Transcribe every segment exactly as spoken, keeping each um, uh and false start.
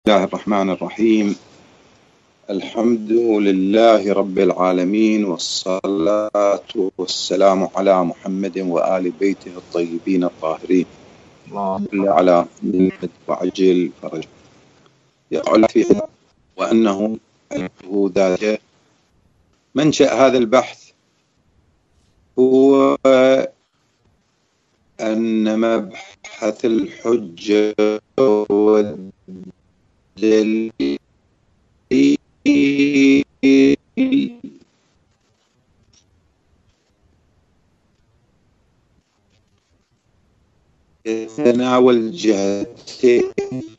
الله الرحمن الرحيم. الحمد لله رب العالمين، والصلاة والسلام على محمد وآل بيته الطيبين الطاهرين، على محمد وعجل فرج. يقول في وأنه ذات منشأ هذا البحث هو أن مبحث الحجة والدليل يتناول جهتين.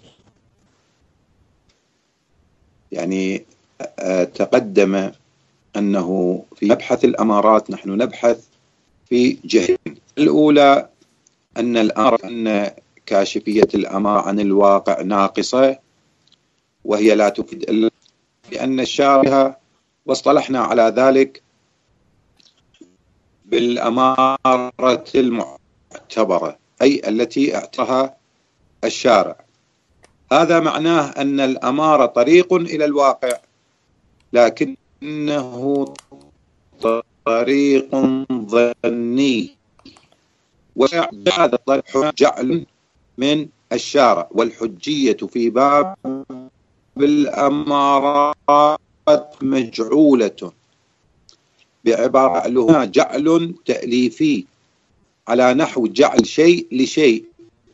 يعني تقدم أنه في مبحث الأمارات نحن نبحث في جهتين. الأولى أن الأمر أن كاشفية الأمارة عن الواقع ناقصة، وهي لا تفيد إلا لأن الشارع، واصطلحنا على ذلك بالأمارة المعتبرة، أي التي اعتبرها الشارع. هذا معناه أن الأمارة طريق إلى الواقع، لكنه طريق ظني، وهذا الطريق جعل من الشارع، والحجية في باب الأمارات مجعولة، بعبارة له جعل تأليفي على نحو جعل شيء لشيء.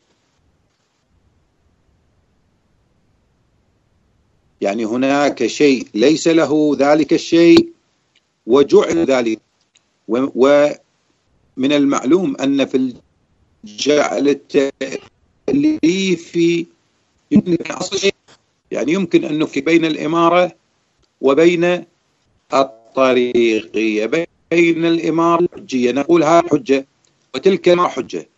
يعني هناك شيء ليس له ذلك الشيء وجعل ذلك، ومن المعلوم أن في الجعل التأليفي يمكن أصل شيء، يعني يمكن أن نفرق بين الإمارة وبين الطريقية. بين الإمارة والحجية نقول هذا حجة وتلك ما حجة.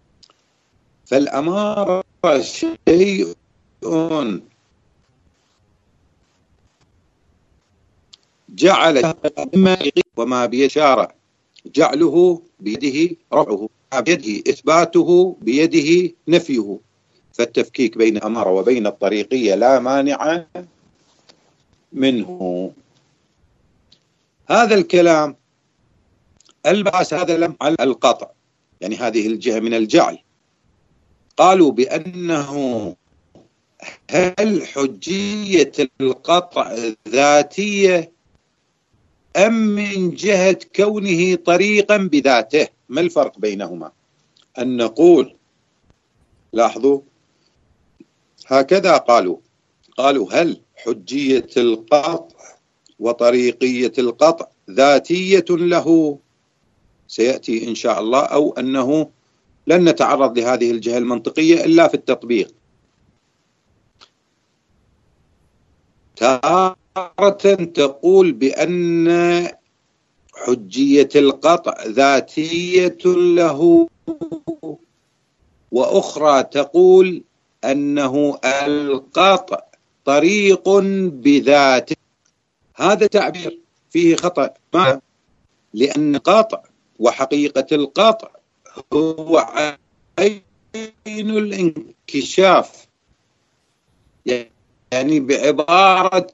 فالأمارة شيء جعل وما بيد شارع، جعله بيده رفعه، بيده إثباته، بيده نفيه. فالتفكيك بين الأمارة وبين الطريقية لا مانع منه. هذا الكلام الباس هذا لم على القطع، يعني هذه الجهة من الجعل. قالوا بأنه هل حجية القطع ذاتية أم من جهة كونه طريقا بذاته؟ ما الفرق بينهما؟ أن نقول، لاحظوا هكذا قالوا قالوا هل حجية القطع وطريقية القطع ذاتية له، سيأتي إن شاء الله، أو أنه لن نتعرض لهذه الجهة المنطقية إلا في التطبيق. تارة تقول بأن حجية القطع ذاتية له، وأخرى تقول أنه القطع طريق بذاته. هذا تعبير فيه خطأ. ما؟ لأن القطع وحقيقة القطع هو عين الانكشاف، يعني بعبارة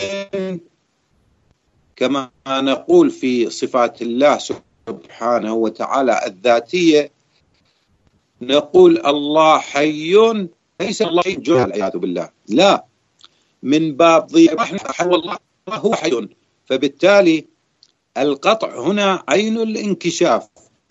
كما نقول في صفات الله سبحانه وتعالى الذاتية، نقول الله حي، ليس الله حي جهل والعياذ بالله، لا، من باب ضيق والله هو حي. فبالتالي القطع هنا عين الانكشاف،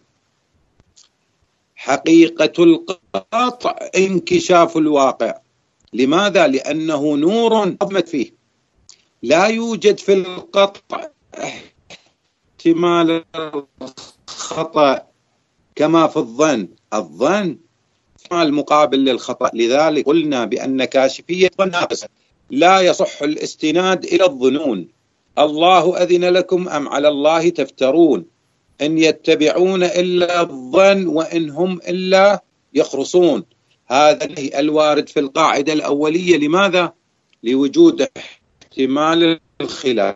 حقيقة القطع انكشاف الواقع. لماذا؟ لأنه نور أضمت فيه، لا يوجد في القطع احتمال الخطأ كما في الظن. الظن المقابل للخطأ، لذلك قلنا بأن كاشفية ناقصة، لا يصح الاستناد إلى الظنون. الله أذن لكم أم على الله تفترون، إن يتبعون إلا الظن وإن هم إلا يخرصون. هذا الوارد في القاعدة الأولية. لماذا؟ لوجود احتمال الخلاف.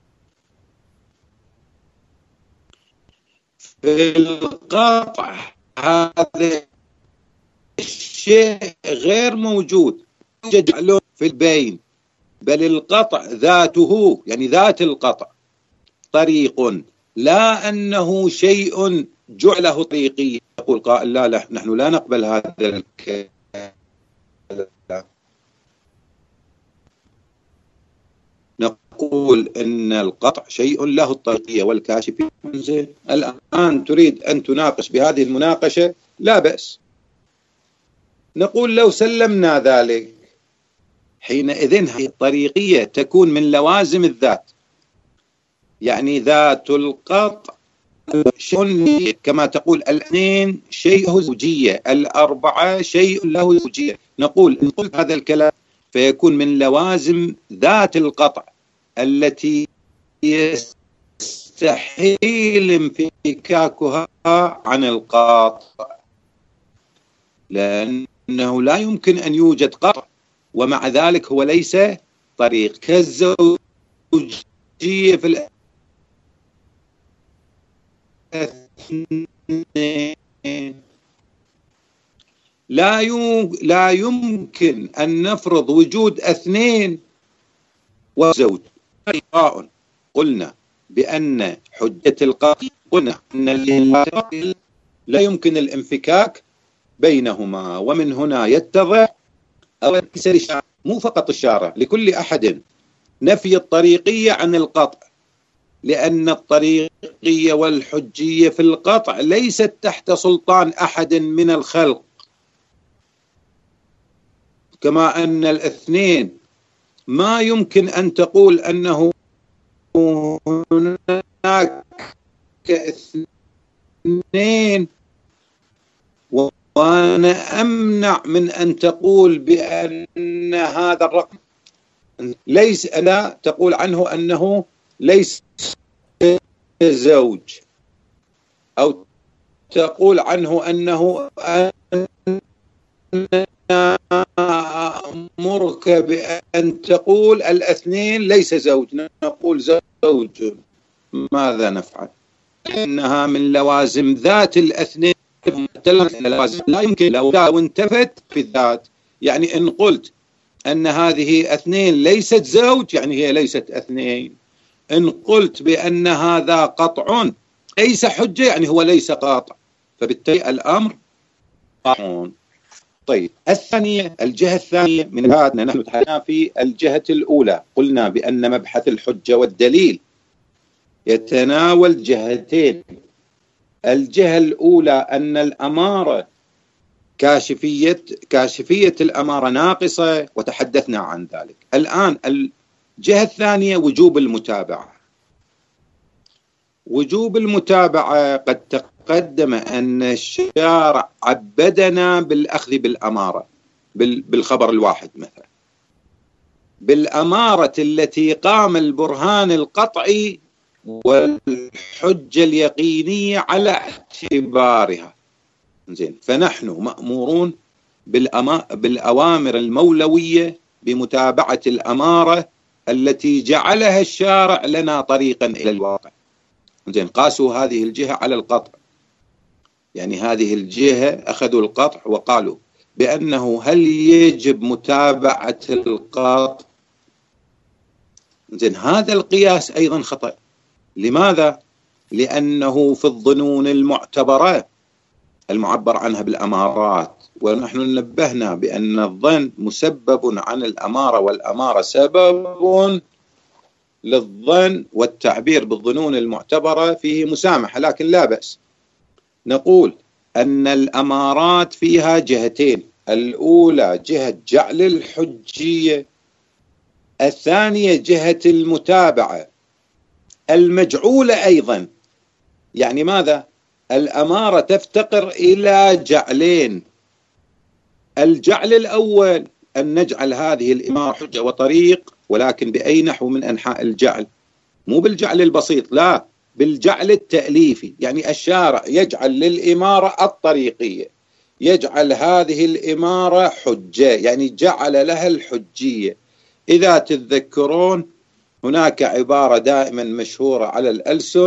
في القطع هذا الشيء غير موجود، يوجد في البين، بل القطع ذاته، يعني ذات القطع طريق، لا أنه شيء جعله طريقي. يقول قائل لا, لا نحن لا نقبل هذا الكلام، نقول إن القطع شيء له الطريقية والكاشفية. الآن تريد أن تناقش بهذه المناقشة، لا بأس. نقول لو سلمنا ذلك، حينئذ هذه الطريقية تكون من لوازم الذات، يعني ذات القطع شيء كما تقول الاثنين شيء زوجية، الأربعة شيء له زوجية. نقول إن قلت هذا الكلام فيكون من لوازم ذات القطع التي يستحيل انفكاكها عن القطع، لأنه لا يمكن أن يوجد قطع ومع ذلك هو ليس طريق، كالزوجية في لا لا يمكن أن نفرض وجود اثنين وزوج. قلنا بأن حجة القاضي، قلنا أن لا يمكن الانفكاك بينهما، ومن هنا يتضح أو مو فقط الشارع، لكل أحد نفي الطريقية عن القطع، لأن الطريقية والحجية في القطع ليست تحت سلطان أحد من الخلق، كما أن الاثنين ما يمكن أن تقول أنه هناك اثنين وأنا أمنع من أن تقول بأن هذا الرقم ليس، لا تقول عنه أنه ليس زوج، أو تقول عنه أنه أمرك بأن تقول الاثنين ليس زوج، نقول زوج. ماذا نفعل؟ إنها من لوازم ذات الاثنين، لا يمكن لو انتفت في الذات. يعني إن قلت أن هذه اثنين ليست زوج، يعني هي ليست اثنين. إن قلت بأن هذا قطع ليس حجة، يعني هو ليس قاطع، فبالتالي الأمر قاطع. طيب الثانية، الجهة الثانية من هذا، نحن تحدثنا في الجهة الأولى، قلنا بأن مبحث الحجة والدليل يتناول جهتين. الجهة الأولى أن الأمارة كاشفية كاشفية الأمارة ناقصة، وتحدثنا عن ذلك. الآن الجهة الثانية وجوب المتابعة. وجوب المتابعة قد تقدم أن الشارع عبدنا بالأخذ بالأمارة، بالخبر الواحد مثلا، بالأمارة التي قام البرهان القطعي والحجة اليقينية على اعتبارها. زين، فنحن مأمورون بالأوامر المولوية بمتابعة الأمارة التي جعلها الشارع لنا طريقا إلى الواقع. زين، قاسوا هذه الجهة على القطع، يعني هذه الجهة أخذوا القطع وقالوا بأنه هل يجب متابعة القطع. زين، هذا القياس أيضا خطأ. لماذا؟ لأنه في الظنون المعتبرة المعبر عنها بالأمارات، ونحن نبهنا بأن الظن مسبب عن الأمارة، والأمارة سبب للظن، والتعبير بالظنون المعتبرة فيه مسامحة، لكن لا بأس. نقول أن الأمارات فيها جهتين، الأولى جهة جعل الحجية، الثانية جهة المتابعة المجعولة أيضا. يعني ماذا؟ الأمارة تفتقر إلى جعلين. الجعل الأول أن نجعل هذه الإمارة حجة وطريق، ولكن بأي نحو من أنحاء الجعل، مو بالجعل البسيط، لا، بالجعل التأليفي. يعني الشارع يجعل للإمارة الطريقية، يجعل هذه الإمارة حجة، يعني جعل لها الحجية. إذا تتذكرون هناك عبارة دائما مشهورة على الألسن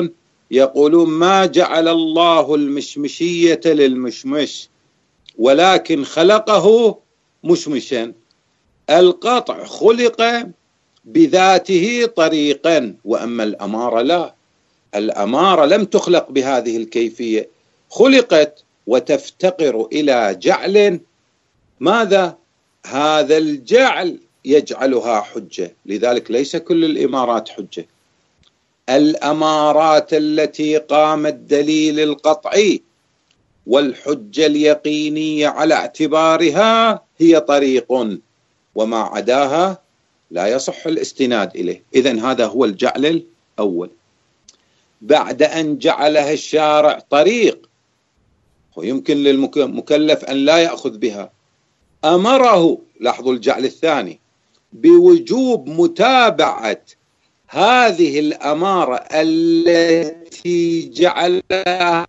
يقولون ما جعل الله المشمشية للمشمش ولكن خلقه مشمشا. القطع خلق بذاته طريقا، وأما الأمارة لا، الأمارة لم تخلق بهذه الكيفية، خلقت وتفتقر إلى جعل، ماذا؟ هذا الجعل يجعلها حجة. لذلك ليس كل الإمارات حجة. الأمارات التي قام الدليل القطعي والحجة اليقينية على اعتبارها هي طريق، وما عداها لا يصح الاستناد إليه. إذن هذا هو الجعل الأول. بعد أن جعلها الشارع طريق ويمكن للمكلف أن لا يأخذ بها، أمره، لاحظوا الجعل الثاني، بوجوب متابعة هذه الأمارة التي جعلها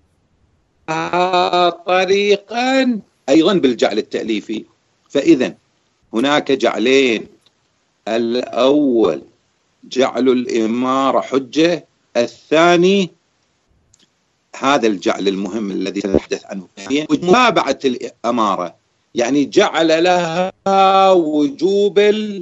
طريقا أيضا بالجعل التأليفي. فإذا هناك جعلين: الأول جعل الإمارة حجة، الثاني هذا الجعل المهم الذي سنتحدث عنه، متابعة الأمارة، يعني جعل لها وجوب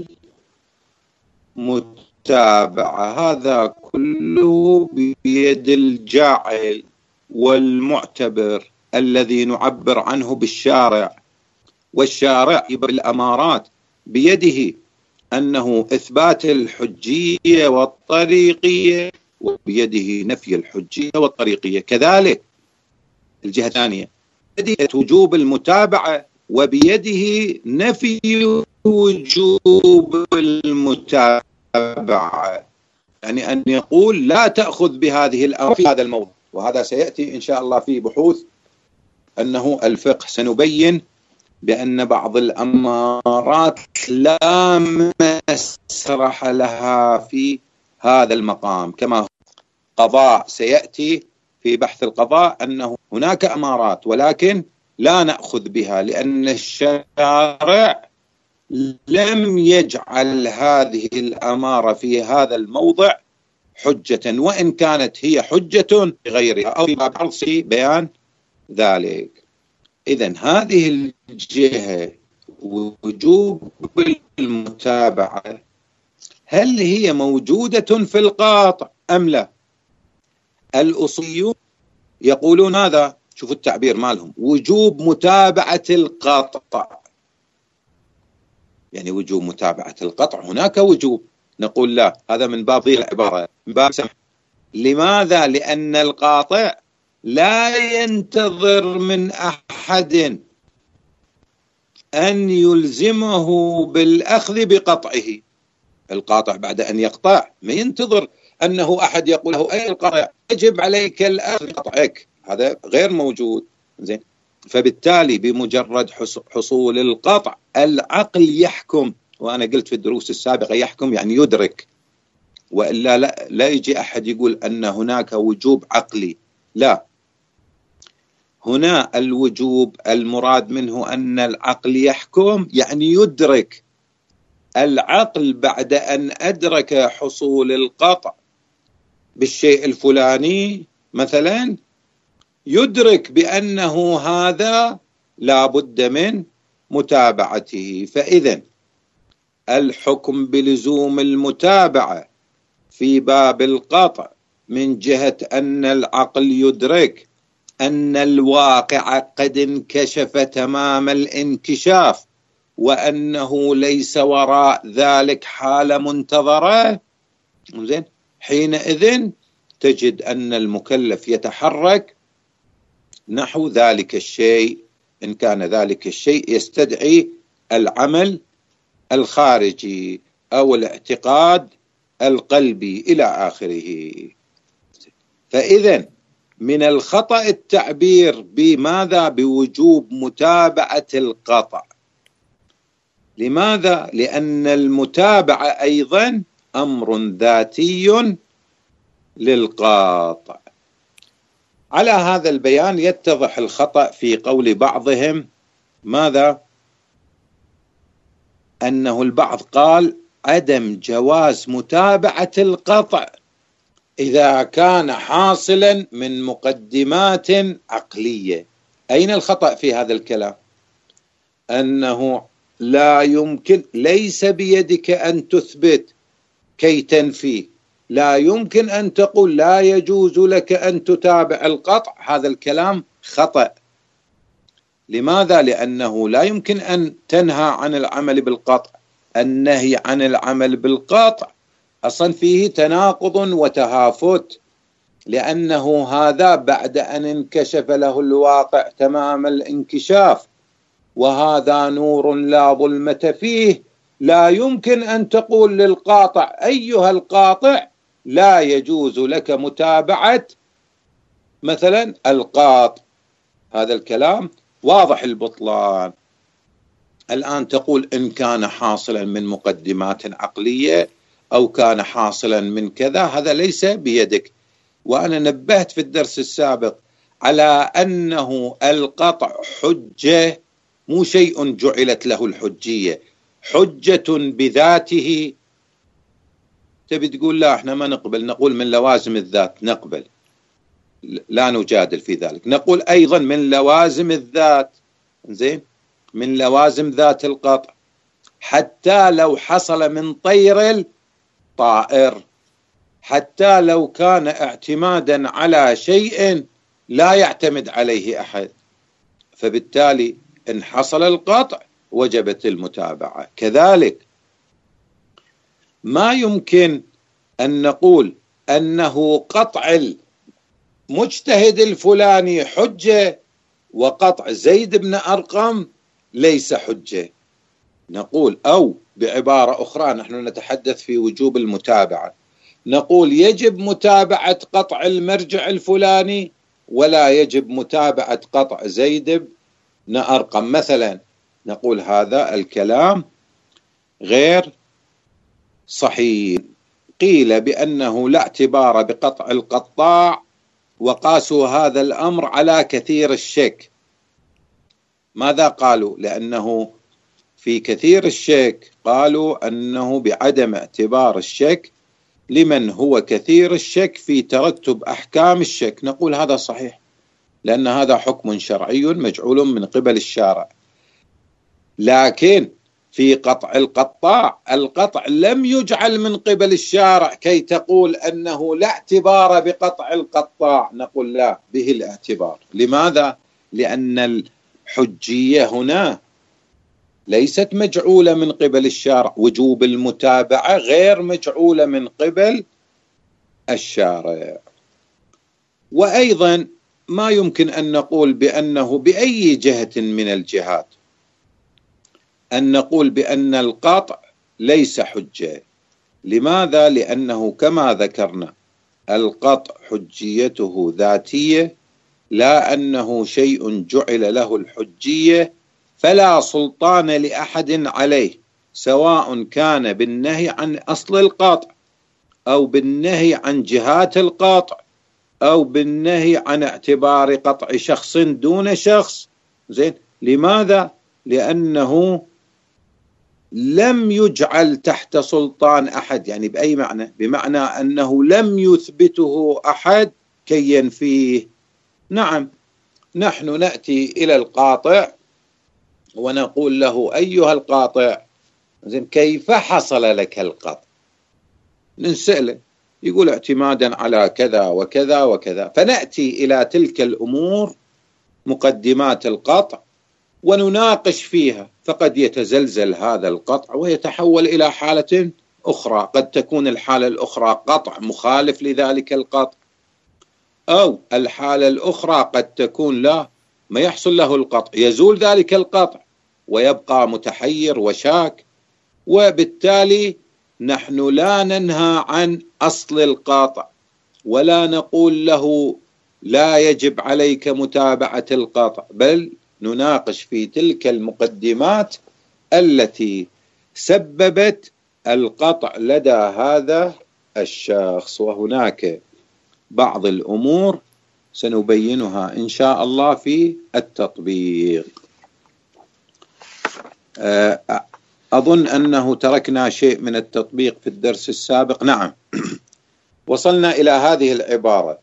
المتابعة. هذا كله بيد الجاعل والمعتبر الذي نعبر عنه بالشارع، والشارع بالأمارات بيده أنه إثبات الحجية والطريقية، وبيده نفي الحجية والطريقية. كذلك الجهة الثانية بيده وجوب المتابعة وبيده نفي وجوب المتابعة، يعني أن يقول لا تأخذ بهذه الأمر في هذا الموضوع. وهذا سيأتي إن شاء الله في بحوث أنه الفقه، سنبين بأن بعض الأمارات لا مسرح لها في هذا المقام، كما قضاء سيأتي في بحث القضاء أنه هناك أمارات ولكن لا نأخذ بها لأن الشارع لم يجعل هذه الأمارة في هذا الموضع حجة، وإن كانت هي حجة غيرها أو في بعض بيان ذلك. إذن هذه الجهة وجوب المتابعة هل هي موجودة في القاطع أم لا؟ الأصوليون يقولون هذا، شوفوا التعبير مالهم، وجوب متابعة القطع، يعني وجوب متابعة القطع، هناك وجوب. نقول لا، هذا من باب ضيق العبارة، من باب سمح. لماذا؟ لأن القاطع لا ينتظر من أحد أن يلزمه بالأخذ بقطعه. القاطع بعد أن يقطع ما ينتظر أنه أحد يقول له أي القطع يجب عليك الأخذ بقطعك، هذا غير موجود. زين، فبالتالي بمجرد حصول القطع العقل يحكم، وأنا قلت في الدروس السابقة يحكم يعني يدرك، وإلا لا, لا يجي أحد يقول أن هناك وجوب عقلي، لا. هنا الوجوب المراد منه أن العقل يحكم يعني يدرك. العقل بعد أن أدرك حصول القطع بالشيء الفلاني مثلا يدرك بأنه هذا لا بد من متابعته. فإذا الحكم بلزوم المتابعة في باب القطع من جهة أن العقل يدرك أن الواقع قد انكشف تمام الانكشاف وأنه ليس وراء ذلك حالة منتظرة، زين، حينئذ تجد أن المكلف يتحرك نحو ذلك الشيء إن كان ذلك الشيء يستدعي العمل الخارجي أو الاعتقاد القلبي إلى آخره. فإذا من الخطأ التعبير بماذا؟ بوجوب متابعة القطع. لماذا؟ لأن المتابعة أيضا أمر ذاتي للقاطع. على هذا البيان يتضح الخطأ في قول بعضهم ماذا؟ أنه البعض قال عدم جواز متابعة القطع إذا كان حاصلا من مقدمات عقلية. أين الخطأ في هذا الكلام؟ أنه لا يمكن، ليس بيدك أن تثبت كي تنفي، لا يمكن أن تقول لا يجوز لك أن تتابع القطع. هذا الكلام خطأ. لماذا؟ لأنه لا يمكن أن تنهى عن العمل بالقطع. النهي عن العمل بالقطع أصلا فيه تناقض وتهافت، لأنه هذا بعد أن انكشف له الواقع تمام الانكشاف، وهذا نور لا ظلمة فيه. لا يمكن أن تقول للقاطع أيها القاطع لا يجوز لك متابعة مثلا القاطع. هذا الكلام واضح البطلان. الآن تقول إن كان حاصلا من مقدمات عقلية أو كان حاصلا من كذا، هذا ليس بيدك. وأنا نبهت في الدرس السابق على أنه القطع حجة، مو شيء جعلت له الحجية، حجة بذاته. تبي تقول لا احنا ما نقبل، نقول من لوازم الذات نقبل، لا نجادل في ذلك. نقول أيضا من لوازم الذات، زين، من لوازم ذات القطع حتى لو حصل من طير الطائر، حتى لو كان اعتمادا على شيء لا يعتمد عليه أحد، فبالتالي إن حصل القطع وجبت المتابعة. كذلك ما يمكن أن نقول أنه قطع المجتهد الفلاني حجة وقطع زيد بن أرقم ليس حجة. نقول، أو بعبارة أخرى، نحن نتحدث في وجوب المتابعة، نقول يجب متابعة قطع المرجع الفلاني ولا يجب متابعة قطع زيد بن أرقم مثلا. نقول هذا الكلام غير صحيح. قيل بأنه لا اعتبار بقطع القطاع، وقاسوا هذا الأمر على كثير الشك. ماذا قالوا؟ لأنه في كثير الشك قالوا أنه بعدم اعتبار الشك لمن هو كثير الشك في ترتب أحكام الشك. نقول هذا صحيح، لأن هذا حكم شرعي مجعول من قبل الشارع. لكن في قطع القطاع، القطع لم يجعل من قبل الشارع كي تقول أنه لا اعتبار بقطع القطاع. نقول لا، به الاعتبار. لماذا؟ لأن الحجية هنا ليست مجعولة من قبل الشارع، وجوب المتابعة غير مجعولة من قبل الشارع. وأيضا ما يمكن أن نقول بأنه بأي جهة من الجهات أن نقول بأن القطع ليس حجة. لماذا؟ لأنه كما ذكرنا القطع حجيته ذاتية، لا أنه شيء جعل له الحجية، فلا سلطان لأحد عليه، سواء كان بالنهي عن أصل القطع أو بالنهي عن جهات القطع أو بالنهي عن اعتبار قطع شخص دون شخص. زين، لماذا؟ لأنه لم يجعل تحت سلطان أحد. يعني بأي معنى؟ بمعنى أنه لم يثبته أحد كي ينفيه. نعم، نحن نأتي إلى القاطع ونقول له أيها القاطع، زين، كيف حصل لك القطع؟ نسأله، يقول اعتمادا على كذا وكذا وكذا. فنأتي إلى تلك الأمور مقدمات القطع ونناقش فيها، فقد يتزلزل هذا القطع ويتحول إلى حالة أخرى. قد تكون الحالة الأخرى قطع مخالف لذلك القطع، أو الحالة الأخرى قد تكون لا، ما يحصل له القطع، يزول ذلك القطع ويبقى متحير وشاك. وبالتالي نحن لا ننهى عن أصل القاطع ولا نقول له لا يجب عليك متابعة القاطع، بل نناقش في تلك المقدمات التي سببت القطع لدى هذا الشخص. وهناك بعض الأمور سنبينها إن شاء الله في التطبيق. أظن أنه تركنا شيء من التطبيق في الدرس السابق. نعم، وصلنا إلى هذه العبارة: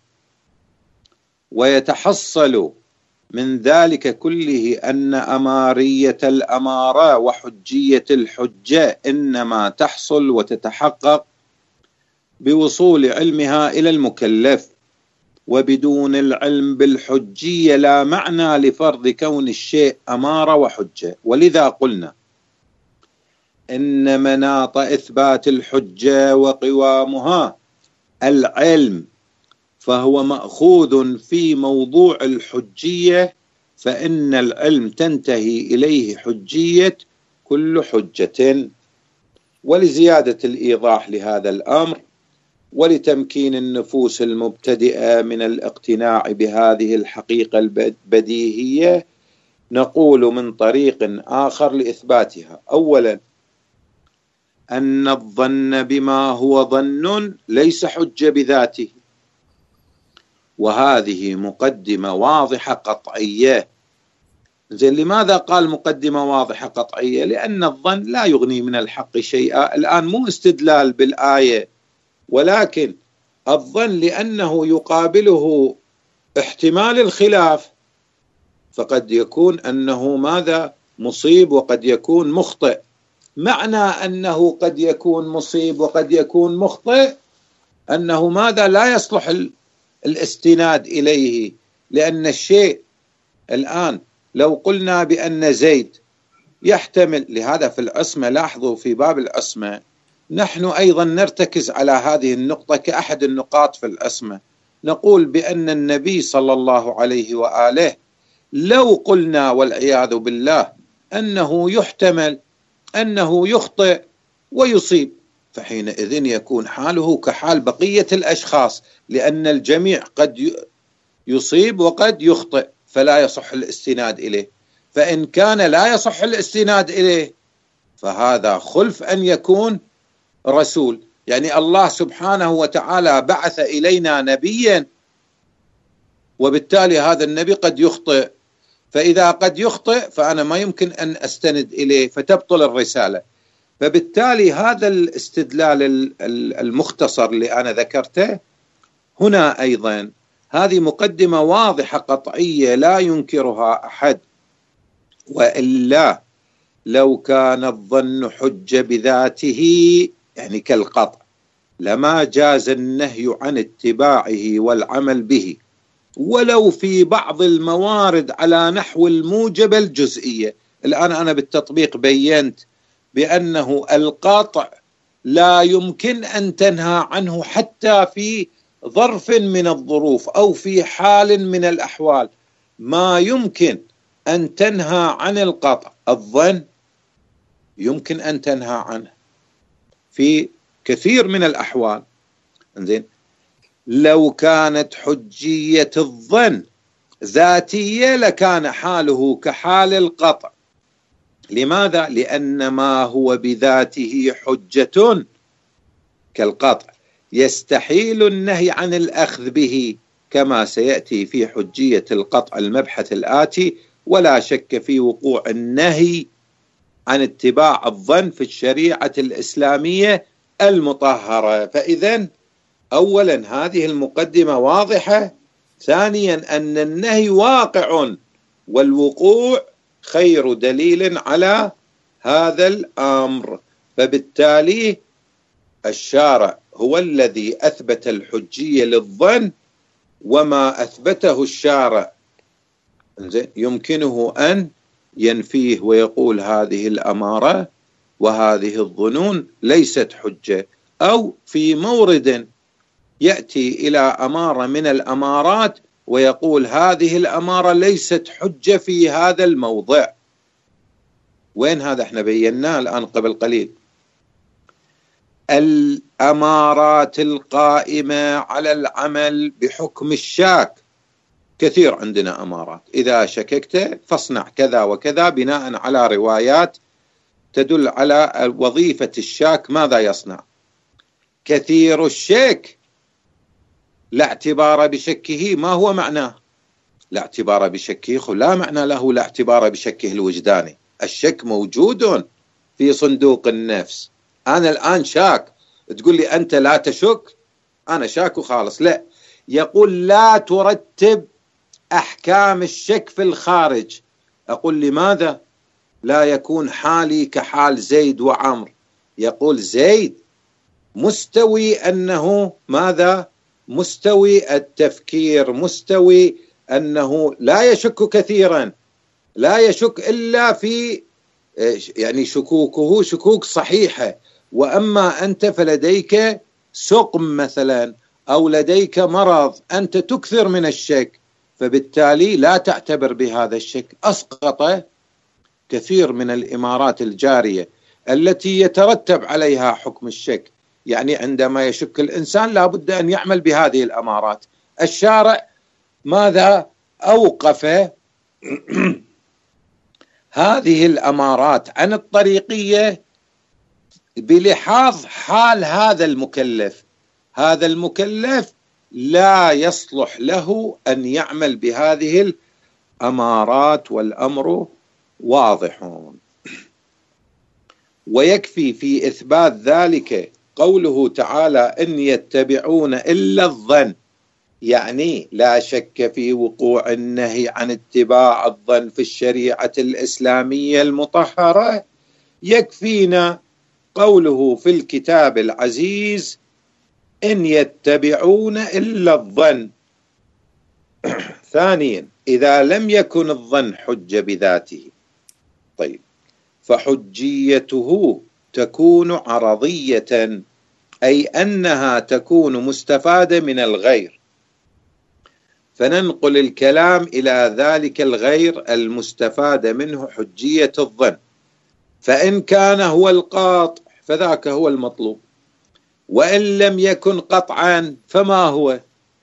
ويتحصل من ذلك كله أن أمارية الأمارة وحجية الحجة إنما تحصل وتتحقق بوصول علمها إلى المكلف، وبدون العلم بالحجية لا معنى لفرض كون الشيء أمارة وحجة. ولذا قلنا إن مناط إثبات الحجة وقوامها العلم، فهو مأخوذ في موضوع الحجية، فإن العلم تنتهي إليه حجية كل حجة. ولزيادة الإيضاح لهذا الأمر ولتمكين النفوس المبتدئة من الاقتناع بهذه الحقيقة البديهية نقول من طريق آخر لإثباتها: أولا، أن الظن بما هو ظن ليس حجة بذاته، وهذه مقدمة واضحة قطعية. زين، لماذا قال مقدمة واضحة قطعية؟ لأن الظن لا يغني من الحق شيئا. الآن مو استدلال بالآية، ولكن الظن لأنه يقابله احتمال الخلاف، فقد يكون أنه ماذا؟ مصيب، وقد يكون مخطئ. معنى أنه قد يكون مصيب وقد يكون مخطئ أنه ماذا؟ لا يصلح الاستناد إليه، لأن الشيء الآن لو قلنا بأن زيد يحتمل، لهذا في العصمة لاحظوا في باب العصمة نحن أيضا نرتكز على هذه النقطة كأحد النقاط في العصمة، نقول بأن النبي صلى الله عليه وآله لو قلنا والعياذ بالله أنه يحتمل أنه يخطئ ويصيب، فحينئذ يكون حاله كحال بقية الأشخاص، لأن الجميع قد يصيب وقد يخطئ، فلا يصح الاستناد إليه. فإن كان لا يصح الاستناد إليه فهذا خلف أن يكون رسول، يعني الله سبحانه وتعالى بعث إلينا نبيا، وبالتالي هذا النبي قد يخطئ، فإذا قد يخطئ فأنا ما يمكن أن أستند إليه، فتبطل الرسالة. فبالتالي هذا الاستدلال المختصر اللي أنا ذكرته هنا أيضا هذه مقدمة واضحة قطعية لا ينكرها أحد. وإلا لو كان الظن حجة بذاته يعني كالقطع لما جاز النهي عن اتباعه والعمل به، ولو في بعض الموارد على نحو الموجبة الجزئية. الآن أنا بالتطبيق بينت بأنه القطع لا يمكن أن تنهى عنه حتى في ظرف من الظروف أو في حال من الأحوال، ما يمكن أن تنهى عن القطع. الظن يمكن أن تنهى عنه في كثير من الأحوال. إنزين، لو كانت حجية الظن ذاتية لكان حاله كحال القطع. لماذا؟ لأن ما هو بذاته حجة كالقطع يستحيل النهي عن الأخذ به، كما سيأتي في حجية القطع المبحث الآتي. ولا شك في وقوع النهي عن اتباع الظن في الشريعة الإسلامية المطهرة. فإذن أولا هذه المقدمة واضحة. ثانيا أن النهي واقع، والوقوع خير دليل على هذا الأمر. فبالتالي الشارع هو الذي أثبت الحجية للظن، وما أثبته الشارع يمكنه أن ينفيه ويقول هذه الأمارة وهذه الظنون ليست حجة، أو في مورد يأتي إلى أمارة من الأمارات ويقول هذه الأمارة ليست حجة في هذا الموضع. وين هذا؟ احنا بيناه الآن قبل قليل. الأمارات القائمة على العمل بحكم الشاك كثير، عندنا أمارات إذا شككت فاصنع كذا وكذا بناء على روايات تدل على وظيفة الشاك ماذا يصنع. كثير الشك لا اعتبار بشكه. ما هو معناه لا اعتبار بشكه؟ لا معنى له لا اعتبار بشكه الوجداني. الشك موجود في صندوق النفس. أنا الآن شاك، تقول لي أنت لا تشك؟ أنا شاك وخالص. لا، يقول لا ترتب أحكام الشك في الخارج. أقول لماذا لا يكون حالي كحال زيد وعمر؟ يقول زيد مستوي أنه ماذا؟ مستوي التفكير، مستوي أنه لا يشك كثيرا، لا يشك إلا في يعني شكوكه شكوك صحيحة. وأما أنت فلديك سقم مثلا أو لديك مرض، أنت تكثر من الشك، فبالتالي لا تعتبر بهذا الشك. أسقط كثير من الإمارات الجارية التي يترتب عليها حكم الشك. يعني عندما يشك الإنسان لا بد أن يعمل بهذه الأمارات. الشارع ماذا؟ أوقف هذه الأمارات عن الطريقية بلحاظ حال هذا المكلف. هذا المكلف لا يصلح له أن يعمل بهذه الأمارات، والأمر واضح. ويكفي في إثبات ذلك قوله تعالى إن يتبعون إلا الظن، يعني لا شك في وقوع النهي عن اتباع الظن في الشريعة الإسلامية المطهرة. يكفينا قوله في الكتاب العزيز إن يتبعون إلا الظن. ثانيا، إذا لم يكن الظن حجة بذاته، طيب فحجيته تكون عرضية، أي أنها تكون مستفادة من الغير، فننقل الكلام إلى ذلك الغير المستفاد منه حجية الظن. فإن كان هو القاطع فذاك هو المطلوب، وإن لم يكن قطعا فما هو؟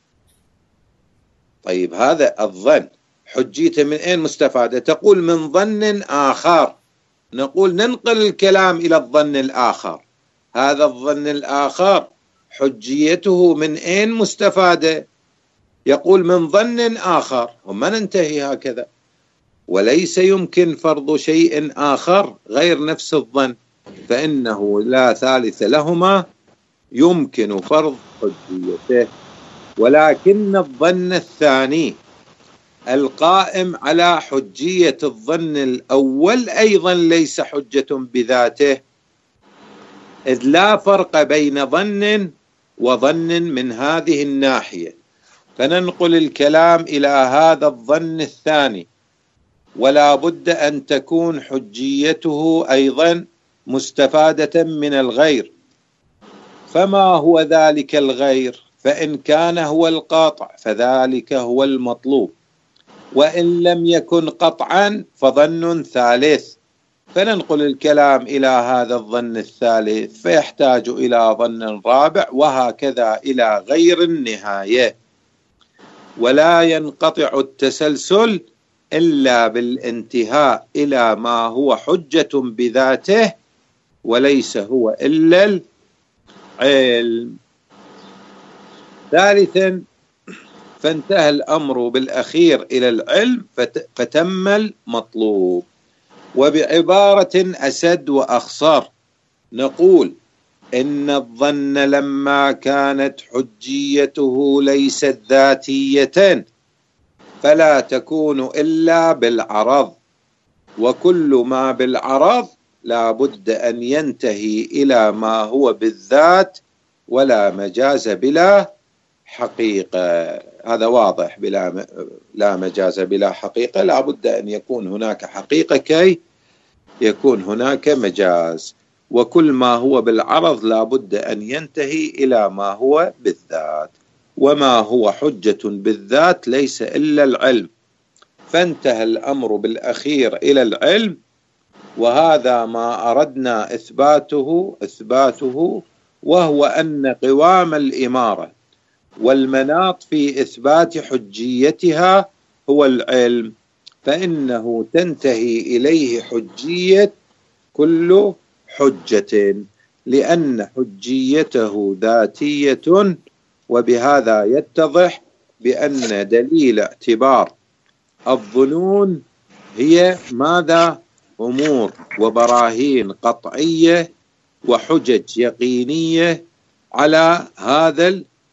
طيب هذا الظن حجيته من أين مستفادة؟ تقول من ظن آخر. نقول ننقل الكلام إلى الظن الآخر. هذا الظن الآخر حجيته من أين مستفادة؟ يقول من ظن آخر، وما ننتهي هكذا. وليس يمكن فرض شيء آخر غير نفس الظن، فإنه لا ثالث لهما يمكن فرض حجيته. ولكن الظن الثاني القائم على حجية الظن الأول أيضا ليس حجة بذاته، إذ لا فرق بين ظن وظن من هذه الناحية. فننقل الكلام إلى هذا الظن الثاني، ولا بد أن تكون حجيته أيضا مستفادة من الغير. فما هو ذلك الغير؟ فإن كان هو القاطع فذلك هو المطلوب، وإن لم يكن قطعا فظن ثالث. فننقل الكلام إلى هذا الظن الثالث، فيحتاج إلى ظن رابع، وهكذا إلى غير النهاية. ولا ينقطع التسلسل إلا بالانتهاء إلى ما هو حجة بذاته، وليس هو إلا العلم. ثالثا، فانتهى الأمر بالأخير إلى العلم فتم المطلوب. وبعبارة أسد وأخصر نقول إن الظن لما كانت حجيته ليست ذاتية فلا تكون إلا بالعرض، وكل ما بالعرض لا بد أن ينتهي إلى ما هو بالذات، ولا مجاز بلا حقيقة. هذا واضح، بلا لا مجاز بلا حقيقة، لا بد أن يكون هناك حقيقة كي يكون هناك مجاز. وكل ما هو بالعرض لا بد أن ينتهي إلى ما هو بالذات، وما هو حجة بالذات ليس إلا العلم. فانتهى الأمر بالأخير إلى العلم، وهذا ما أردنا إثباته إثباته وهو أن قوام الإمارة والمناط في إثبات حجيتها هو العلم، فإنه تنتهي إليه حجية كل حجة، لأن حجيته ذاتية. وبهذا يتضح بأن دليل اعتبار الظنون هي ماذا؟ أمور وبراهين قطعية وحجج يقينية على هذا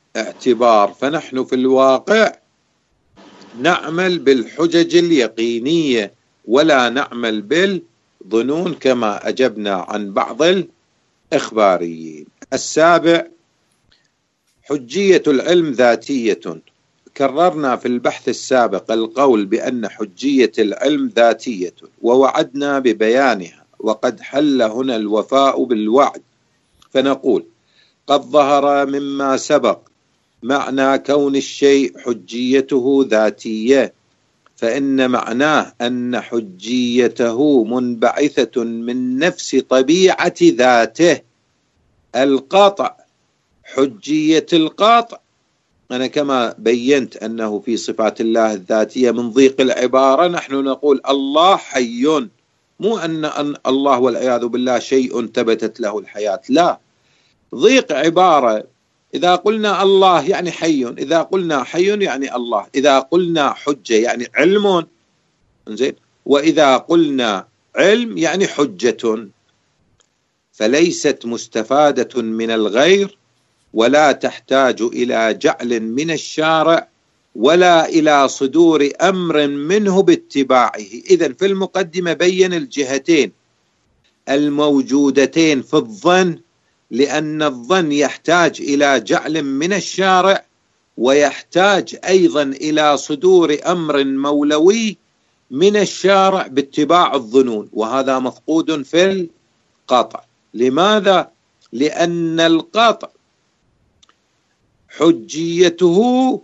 اعتبار، فنحن في الواقع نعمل بالحجج اليقينية ولا نعمل بالظنون كما أجبنا عن بعض الإخباريين. السابع، حجية العلم ذاتية. كررنا في البحث السابق القول بأن حجية العلم ذاتية ووعدنا ببيانها، وقد حل هنا الوفاء بالوعد، فنقول قد ظهر مما سبق معنى كون الشيء حجيته ذاتية، فإن معناه أن حجيته منبعثة من نفس طبيعة ذاته. القطع، حجية القطع، أنا كما بينت أنه في صفات الله الذاتية من ضيق العبارة نحن نقول الله حي، مو أن, أن الله والعياذ بالله شيء ثبتت له الحياة، لا، ضيق عبارة. إذا قلنا الله يعني حي، إذا قلنا حي يعني الله، إذا قلنا حجة يعني علم، زين، وإذا قلنا علم يعني حجة، فليست مستفادة من الغير، ولا تحتاج إلى جعل من الشارع ولا إلى صدور أمر منه باتباعه. إذن في المقدمة بين الجهتين الموجودتين في الظن، لأن الظن يحتاج إلى جعل من الشارع، ويحتاج أيضا إلى صدور أمر مولوي من الشارع باتباع الظنون، وهذا مفقود في القطع. لماذا؟ لأن القطع حجيته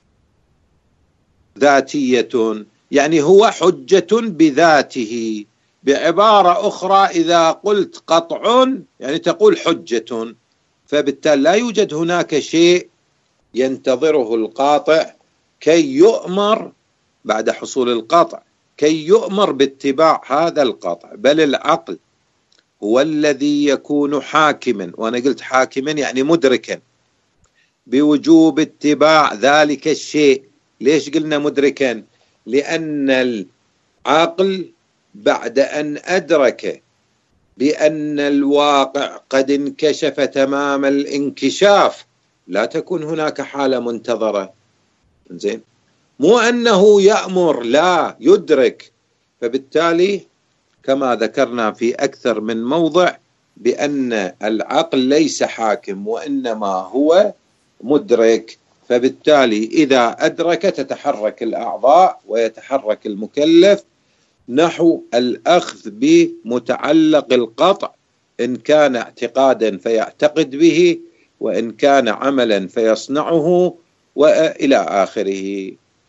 ذاتية، يعني هو حجة بذاته. بعبارة أخرى إذا قلت قطع يعني تقول حجة، فبالتالي لا يوجد هناك شيء ينتظره القاطع كي يؤمر بعد حصول القطع كي يؤمر باتباع هذا القطع، بل العقل هو الذي يكون حاكما، وأنا قلت حاكما يعني مدركا بوجوب اتباع ذلك الشيء. ليش قلنا مدركا؟ لأن العقل بعد أن أدرك بأن الواقع قد انكشف تمام الانكشاف، لا تكون هناك حالة منتظرة، زين، مو أنه يأمر، لا، يدرك. فبالتالي كما ذكرنا في أكثر من موضع بأن العقل ليس حاكم وإنما هو مدرك، فبالتالي إذا أدرك تتحرك الأعضاء ويتحرك المكلف نحو الأخذ بمتعلق القطع، إن كان اعتقادا فيعتقد به، وإن كان عملا فيصنعه، وإلى آخره.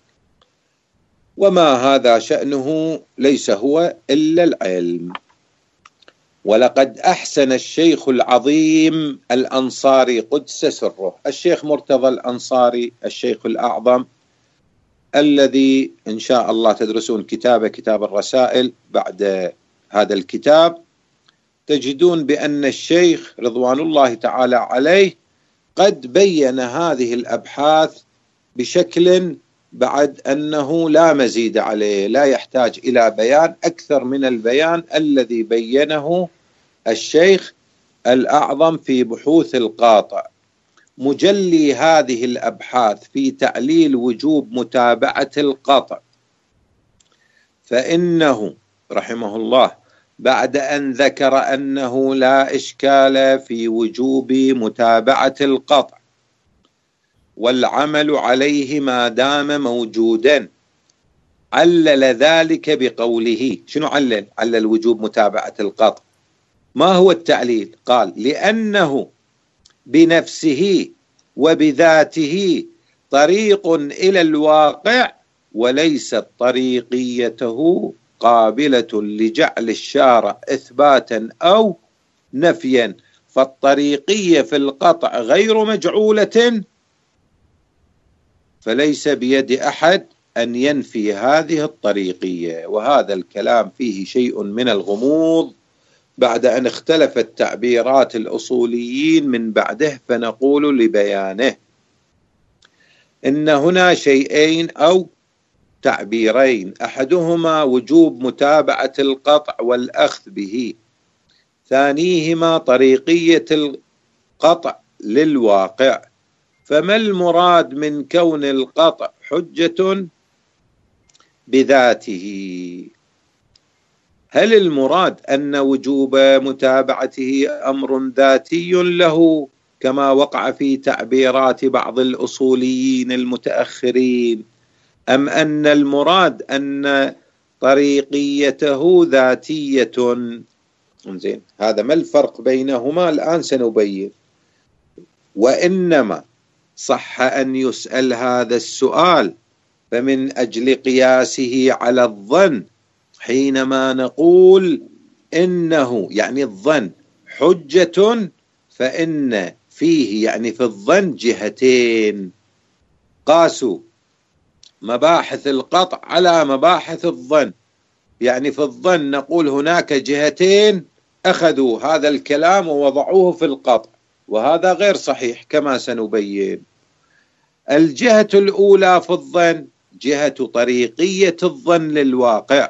وما هذا شأنه ليس هو إلا العلم. ولقد أحسن الشيخ العظيم الأنصاري قدس سره، الشيخ مرتضى الأنصاري الشيخ الأعظم، الذي إن شاء الله تدرسون كتابه كتاب الرسائل بعد هذا الكتاب، تجدون بأن الشيخ رضوان الله تعالى عليه قد بين هذه الأبحاث بشكل بعد أنه لا مزيد عليه، لا يحتاج إلى بيان أكثر من البيان الذي بينه الشيخ الأعظم في بحوث القاطع. مجلي هذه الأبحاث في تعليل وجوب متابعة القطع، فإنه رحمه الله بعد أن ذكر أنه لا إشكال في وجوب متابعة القطع والعمل عليه ما دام موجودا، علل ذلك بقوله. شنو علل؟ علل وجوب متابعة القطع. ما هو التعليل؟ قال لأنه بنفسه وبذاته طريق إلى الواقع، وليست طريقيته قابلة لجعل الشارع إثباتا أو نفيا، فالطريقية في القطع غير مجعولة، فليس بيد أحد أن ينفي هذه الطريقية. وهذا الكلام فيه شيء من الغموض بعد أن اختلفت تعبيرات الأصوليين من بعده، فنقول لبيانه إن هنا شيئين أو تعبيرين، أحدهما وجوب متابعة القطع والأخذ به، ثانيهما طريقية القطع للواقع. فما المراد من كون القطع حجة بذاته؟ هل المراد أن وجوب متابعته أمر ذاتي له كما وقع في تعبيرات بعض الأصوليين المتأخرين، أم أن المراد أن طريقيته ذاتية؟ زين، هذا ما الفرق بينهما الآن سنبين. وإنما صح أن يسأل هذا السؤال فمن أجل قياسه على الظن، حينما نقول إنه يعني الظن حجة، فإن فيه يعني في الظن جهتين، قاسوا مباحث القطع على مباحث الظن. يعني في الظن نقول هناك جهتين أخذوا هذا الكلام ووضعوه في القطع، وهذا غير صحيح كما سنبين. الجهة الأولى في الظن جهة طريقية الظن للواقع،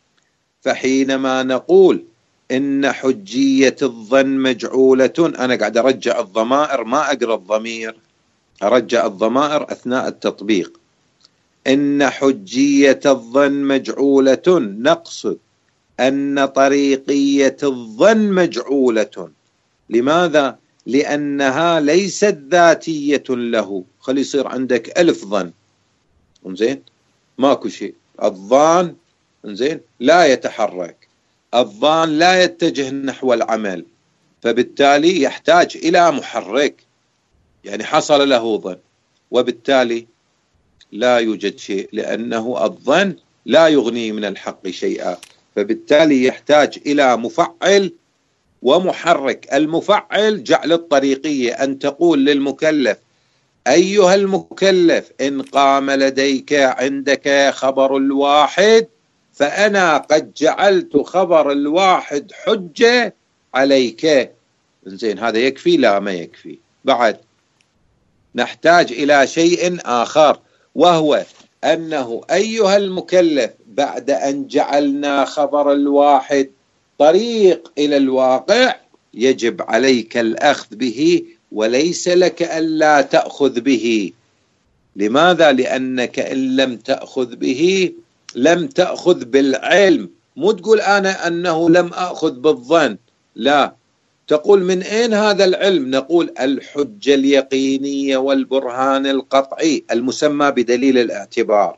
فحينما نقول إن حجية الظن مجعولة، أنا قاعد أرجع الضمائر ما أقرأ الضمير، أرجع الضمائر أثناء التطبيق. إن حجية الظن مجعولة، نقصد أن طريقية الظن مجعولة. لماذا؟ لأنها ليست ذاتية له. خلي يصير عندك ألف ظن، زين، ماكو شيء. الظان زين لا يتحرك، الظان لا يتجه نحو العمل، فبالتالي يحتاج إلى محرك، يعني حصل له ظن، وبالتالي لا يوجد شيء، لأنه الظن لا يغني من الحق شيئا، فبالتالي يحتاج إلى مفعل ومحرك. المفعل جعل الطريقية، أن تقول للمكلف أيها المكلف إن قام لديك عندك خبر الواحد فأنا قد جعلت خبر الواحد حجة عليك. زين، هذا يكفي؟ لا، ما يكفي، بعد نحتاج إلى شيء آخر، وهو أنه أيها المكلف بعد أن جعلنا خبر الواحد طريق إلى الواقع يجب عليك الأخذ به، وليس لك ألا تأخذ به. لماذا؟ لأنك إن لم تأخذ به لم تأخذ بالعلم. مو تقول أنا أنه لم أخذ بالظن، لا، تقول من أين هذا العلم؟ نقول الحجة اليقينية والبرهان القطعي المسمى بدليل الاعتبار.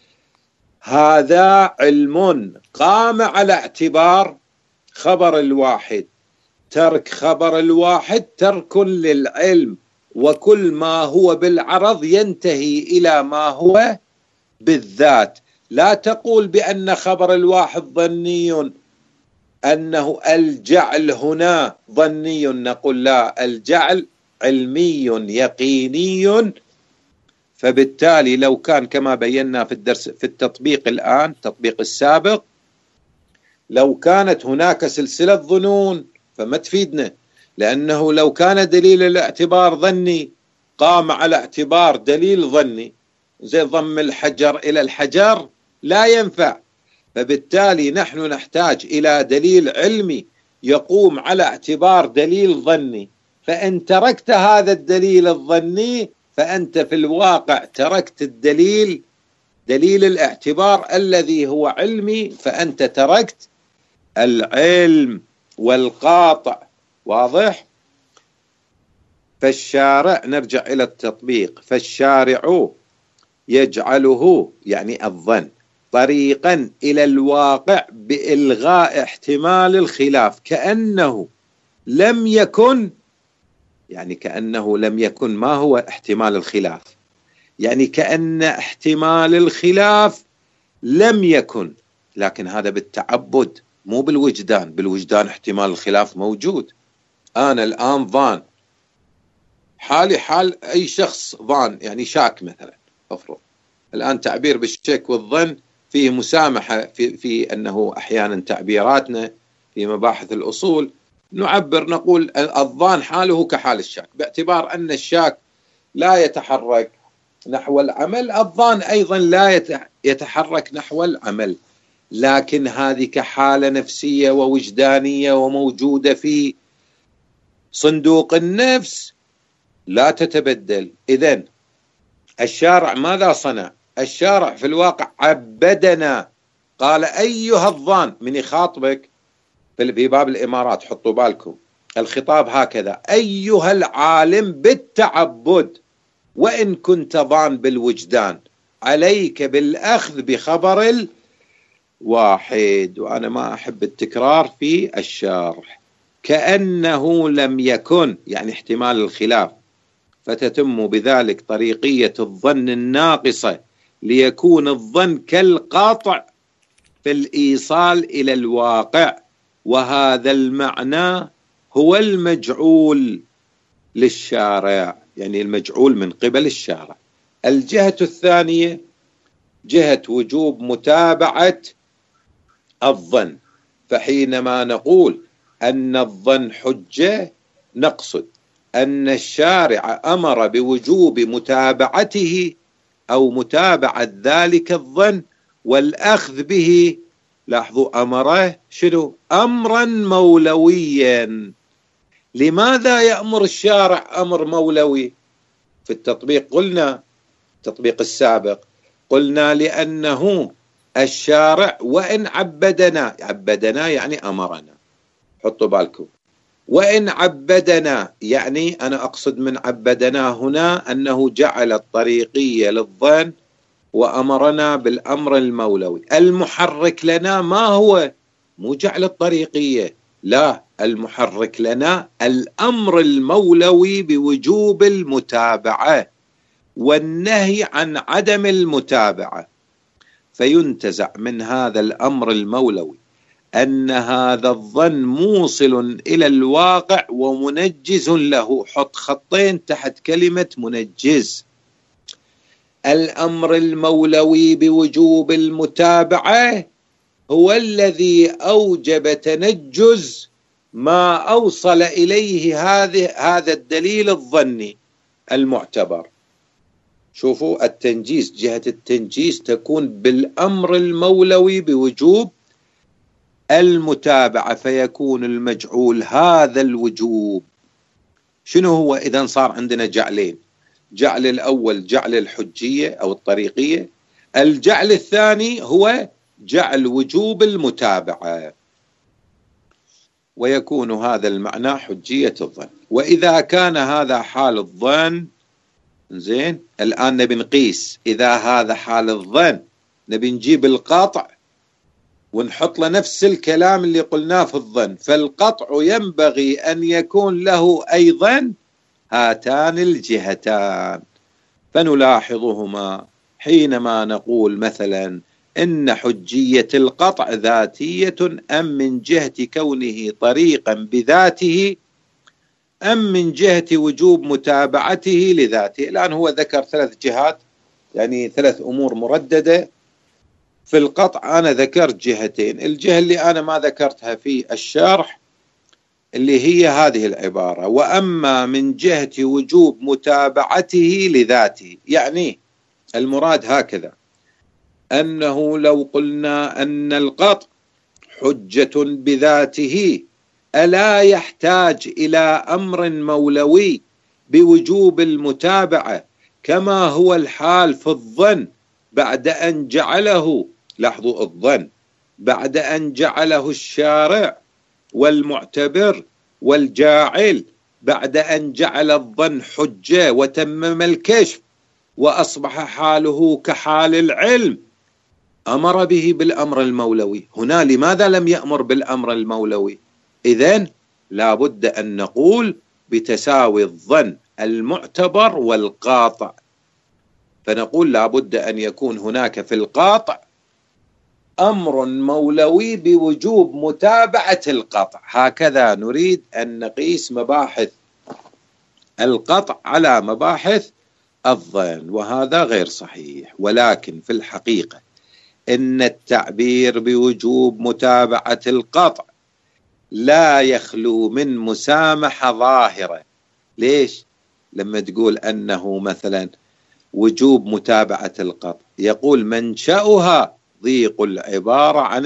هذا علم قام على اعتبار خبر الواحد. ترك خبر الواحد ترك للعلم، وكل ما هو بالعرض ينتهي إلى ما هو بالذات. لا تقول بأن خبر الواحد ظني، أنه الجعل هنا ظني، نقول لا، الجعل علمي يقيني. فبالتالي لو كان كما بينا في الدرس في التطبيق الآن التطبيق السابق، لو كانت هناك سلسلة ظنون فما تفيدنا، لأنه لو كان دليل الاعتبار ظني قام على اعتبار دليل ظني، زي ضم الحجر إلى الحجر، لا ينفع. فبالتالي نحن نحتاج إلى دليل علمي يقوم على اعتبار دليل ظني. فإن تركت هذا الدليل الظني فأنت في الواقع تركت الدليل دليل الاعتبار الذي هو علمي، فأنت تركت العلم والقاطع. واضح؟ فالشارع، نرجع إلى التطبيق، فالشارع يجعله يعني الظن طريقا إلى الواقع بإلغاء احتمال الخلاف، كأنه لم يكن، يعني كأنه لم يكن. ما هو احتمال الخلاف؟ يعني كأن احتمال الخلاف لم يكن، لكن هذا بالتعبد مو بالوجدان. بالوجدان احتمال الخلاف موجود. أنا الآن ظان، حالي حال أي شخص ظان، يعني شاك مثلا، أفرض الآن تعبير بالشك والظن فيه مسامحة في, في أنه أحيانا تعبيراتنا في مباحث الأصول نعبر نقول الظان حاله كحال الشاك، باعتبار أن الشاك لا يتحرك نحو العمل، الظان أيضا لا يتحرك نحو العمل. لكن هذه كحالة نفسية ووجدانية وموجودة في صندوق النفس، لا تتبدل. إذن الشارع ماذا صنع؟ الشارع في الواقع عبدنا، قال أيها الظان. من يخاطبك في باب الإمارات، حطوا بالكم الخطاب هكذا: أيها العالم بالتعبد وإن كنت ظان بالوجدان، عليك بالأخذ بخبر الواحد. وأنا ما أحب التكرار في الشرح، كأنه لم يكن، يعني احتمال الخلاف، فتتم بذلك طريقية الظن الناقصة ليكون الظن كالقاطع في الإيصال إلى الواقع، وهذا المعنى هو المجعول للشارع، يعني المجعول من قبل الشارع. الجهة الثانية جهة وجوب متابعة الظن، فحينما نقول أن الظن حجة نقصد أن الشارع أمر بوجوب متابعته أو متابعة ذلك الظن والأخذ به. لاحظوا أمره شنو؟ أمرا مولويا. لماذا يأمر الشارع أمر مولوي؟ في التطبيق قلنا، التطبيق السابق قلنا لأنه الشارع وإن عبدنا، عبدنا يعني أمرنا، حطوا بالكم، وإن عبدنا يعني أنا أقصد من عبدنا هنا أنه جعل الطريقية للظن وأمرنا بالأمر المولوي. المحرك لنا ما هو؟ مو جعل الطريقية، لا، المحرك لنا الأمر المولوي بوجوب المتابعة والنهي عن عدم المتابعة. فينتزع من هذا الأمر المولوي أن هذا الظن موصل إلى الواقع ومنجز له. حط خطين تحت كلمة منجز. الأمر المولوي بوجوب المتابعة هو الذي أوجب تنجز ما أوصل إليه هذا هذا الدليل الظني المعتبر. شوفوا التنجيز، جهة التنجيز تكون بالأمر المولوي بوجوب المتابعة، فيكون المجعول هذا الوجوب. شنو هو؟ إذن صار عندنا جعلين: جعل الأول جعل الحجية أو الطريقية، الجعل الثاني هو جعل وجوب المتابعة، ويكون هذا المعنى حجية الظن. وإذا كان هذا حال الظن، زين، الآن نبي نقيس. إذا هذا حال الظن نبي نجيب القطع ونحط له نفس الكلام اللي قلناه في الظن. فالقطع ينبغي أن يكون له أيضا هاتان الجهتان، فنلاحظهما حينما نقول مثلا إن حجية القطع ذاتية أم من جهة كونه طريقا بذاته أم من جهة وجوب متابعته لذاته. الآن هو ذكر ثلاث جهات، يعني ثلاث أمور مرددة. في القطع أنا ذكرت جهتين، الجهة اللي أنا ما ذكرتها في الشرح اللي هي هذه العبارة: وأما من جهة وجوب متابعته لذاته. يعني المراد هكذا، أنه لو قلنا أن القطع حجة بذاته ألا يحتاج إلى أمر مولوي بوجوب المتابعة كما هو الحال في الظن بعد أن جعله، لاحظوا الظن بعد أن جعله الشارع والمعتبر والجاعل، بعد أن جعل الظن حجة وتمم الكشف وأصبح حاله كحال العلم، أمر به بالأمر المولوي. هنا لماذا لم يأمر بالأمر المولوي؟ إذن لابد أن نقول بتساوي الظن المعتبر والقاطع، فنقول لابد أن يكون هناك في القاطع أمر مولوي بوجوب متابعة القطع. هكذا نريد أن نقيس مباحث القطع على مباحث الظن، وهذا غير صحيح. ولكن في الحقيقة إن التعبير بوجوب متابعة القطع لا يخلو من مسامحة ظاهرة. ليش؟ لما تقول أنه مثلا وجوب متابعة القطع، يقول منشأها ضيق العبارة عن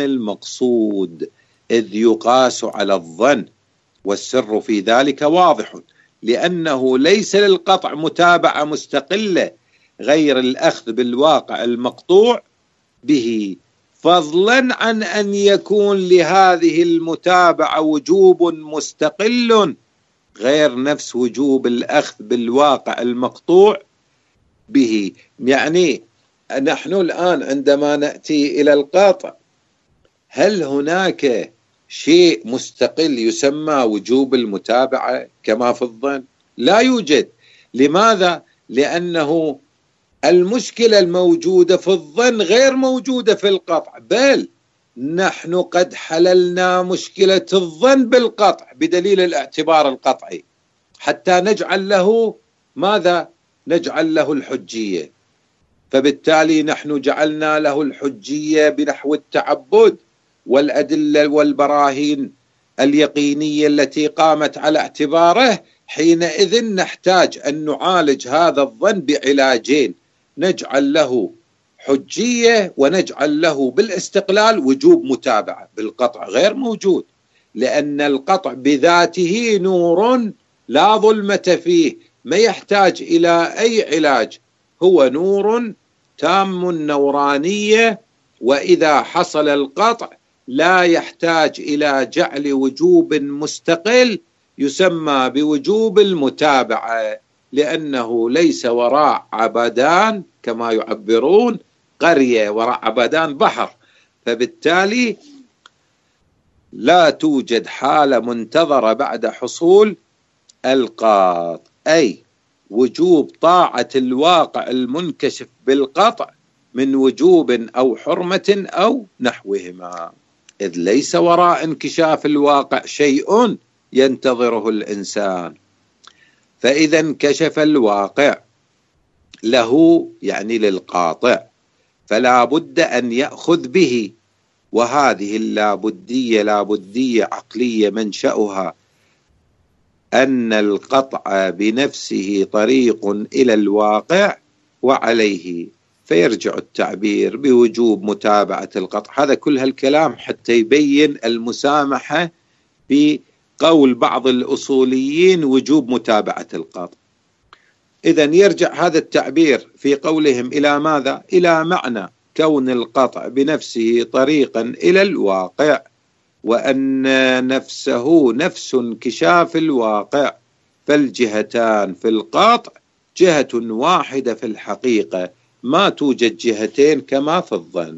المقصود إذ يقاس على الظن، والسر في ذلك واضح، لأنه ليس للقطع متابعة مستقلة غير الأخذ بالواقع المقطوع به، فضلا عن أن يكون لهذه المتابعة وجوب مستقل غير نفس وجوب الأخذ بالواقع المقطوع به. يعني نحن الآن عندما نأتي إلى القطع، هل هناك شيء مستقل يسمى وجوب المتابعة كما في الظن؟ لا يوجد. لماذا؟ لأنه المشكلة الموجودة في الظن غير موجودة في القطع، بل نحن قد حللنا مشكلة الظن بالقطع بدليل الاعتبار القطعي حتى نجعل له ماذا؟ نجعل له الحجية. فبالتالي نحن جعلنا له الحجية بنحو التعبد والأدلة والبراهين اليقينية التي قامت على اعتباره. حينئذ نحتاج أن نعالج هذا الظن بعلاجين: نجعل له حجية ونجعل له بالاستقلال وجوب متابعة. بالقطع غير موجود، لأن القطع بذاته نور لا ظلمة فيه، ما يحتاج إلى أي علاج، هو نور تام النورانية. وإذا حصل القطع لا يحتاج إلى جعل وجوب مستقل يسمى بوجوب المتابعة، لأنه ليس وراء عبدان كما يعبرون قرية، وراء عبدان بحر. فبالتالي لا توجد حالة منتظرة بعد حصول القطع، أي وجوب طاعة الواقع المنكشف بالقطع من وجوب أو حرمة أو نحوهما، إذ ليس وراء انكشاف الواقع شيء ينتظره الإنسان. فإذا انكشف الواقع له، يعني للقاطع، فلا بد أن يأخذ به. وهذه اللابدية لابدية عقلية منشأها أن القطع بنفسه طريق إلى الواقع وعليه، فيرجع التعبير بوجوب متابعة القطع. هذا كل هالكلام حتى يبين المسامحة في قول بعض الأصوليين وجوب متابعة القطع. إذن يرجع هذا التعبير في قولهم إلى ماذا؟ إلى معنى كون القطع بنفسه طريقا إلى الواقع، وأن نفسه نفس انكشاف الواقع، فالجهتان في القطع جهة واحدة في الحقيقة، ما توجد جهتين كما في الظن.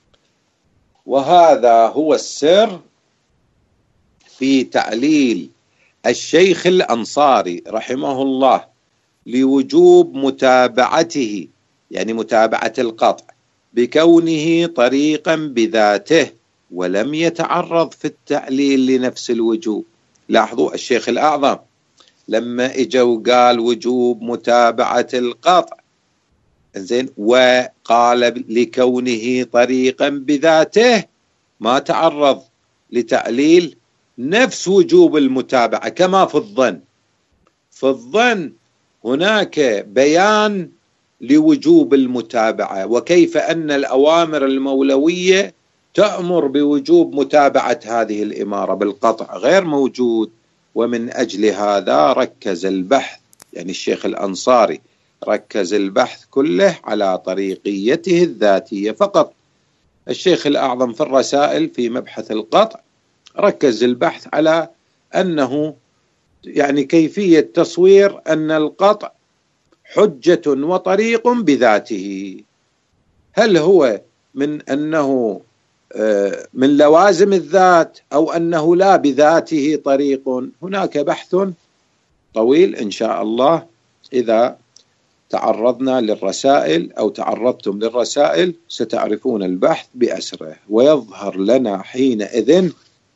وهذا هو السر في تعليل الشيخ الأنصاري رحمه الله لوجوب متابعته، يعني متابعة القطع، بكونه طريقا بذاته ولم يتعرض في التعليل لنفس الوجوب. لاحظوا الشيخ الأعظم لما اجى وقال وجوب متابعة القطع، زين، وقال لكونه طريقا بذاته، ما تعرض لتعليل نفس وجوب المتابعة كما في الظن. في الظن هناك بيان لوجوب المتابعة، وكيف أن الأوامر المولوية تأمر بوجوب متابعة هذه الإمارة، بالقطع غير موجود. ومن أجل هذا ركز البحث، يعني الشيخ الأنصاري ركز البحث كله على طريقيته الذاتية فقط. الشيخ الأعظم في الرسائل في مبحث القطع ركز البحث على أنه يعني كيفية تصوير أن القطع حجة وطريق بذاته. هل هو من أنه من لوازم الذات أو أنه لا بذاته طريق؟ هناك بحث طويل إن شاء الله إذا تعرضنا للرسائل أو تعرضتم للرسائل ستعرفون البحث بأسره، ويظهر لنا حينئذ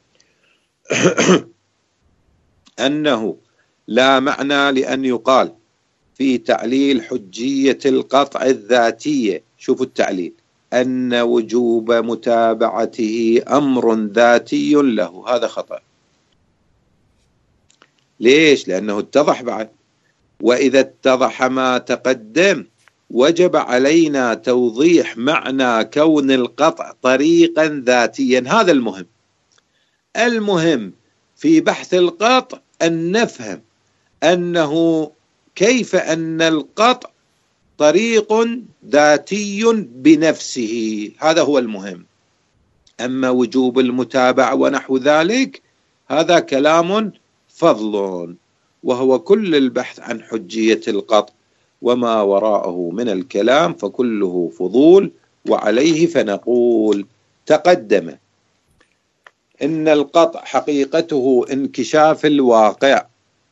أنه لا معنى لأن يقال في تعليل حجية القطع الذاتية، شوفوا التعليل، أن وجوب متابعته أمر ذاتي له. هذا خطأ. ليش؟ لأنه اتضح بعد، وإذا اتضح ما تقدم وجب علينا توضيح معنى كون القطع طريقا ذاتيا. هذا المهم. المهم في بحث القطع أن نفهم أنه كيف أن القطع طريق ذاتي بنفسه، هذا هو المهم. أما وجوب المتابعة ونحو ذلك هذا كلام فضل، وهو كل البحث عن حجية القطع، وما وراءه من الكلام فكله فضول. وعليه فنقول تقدم إن القطع حقيقته انكشاف الواقع،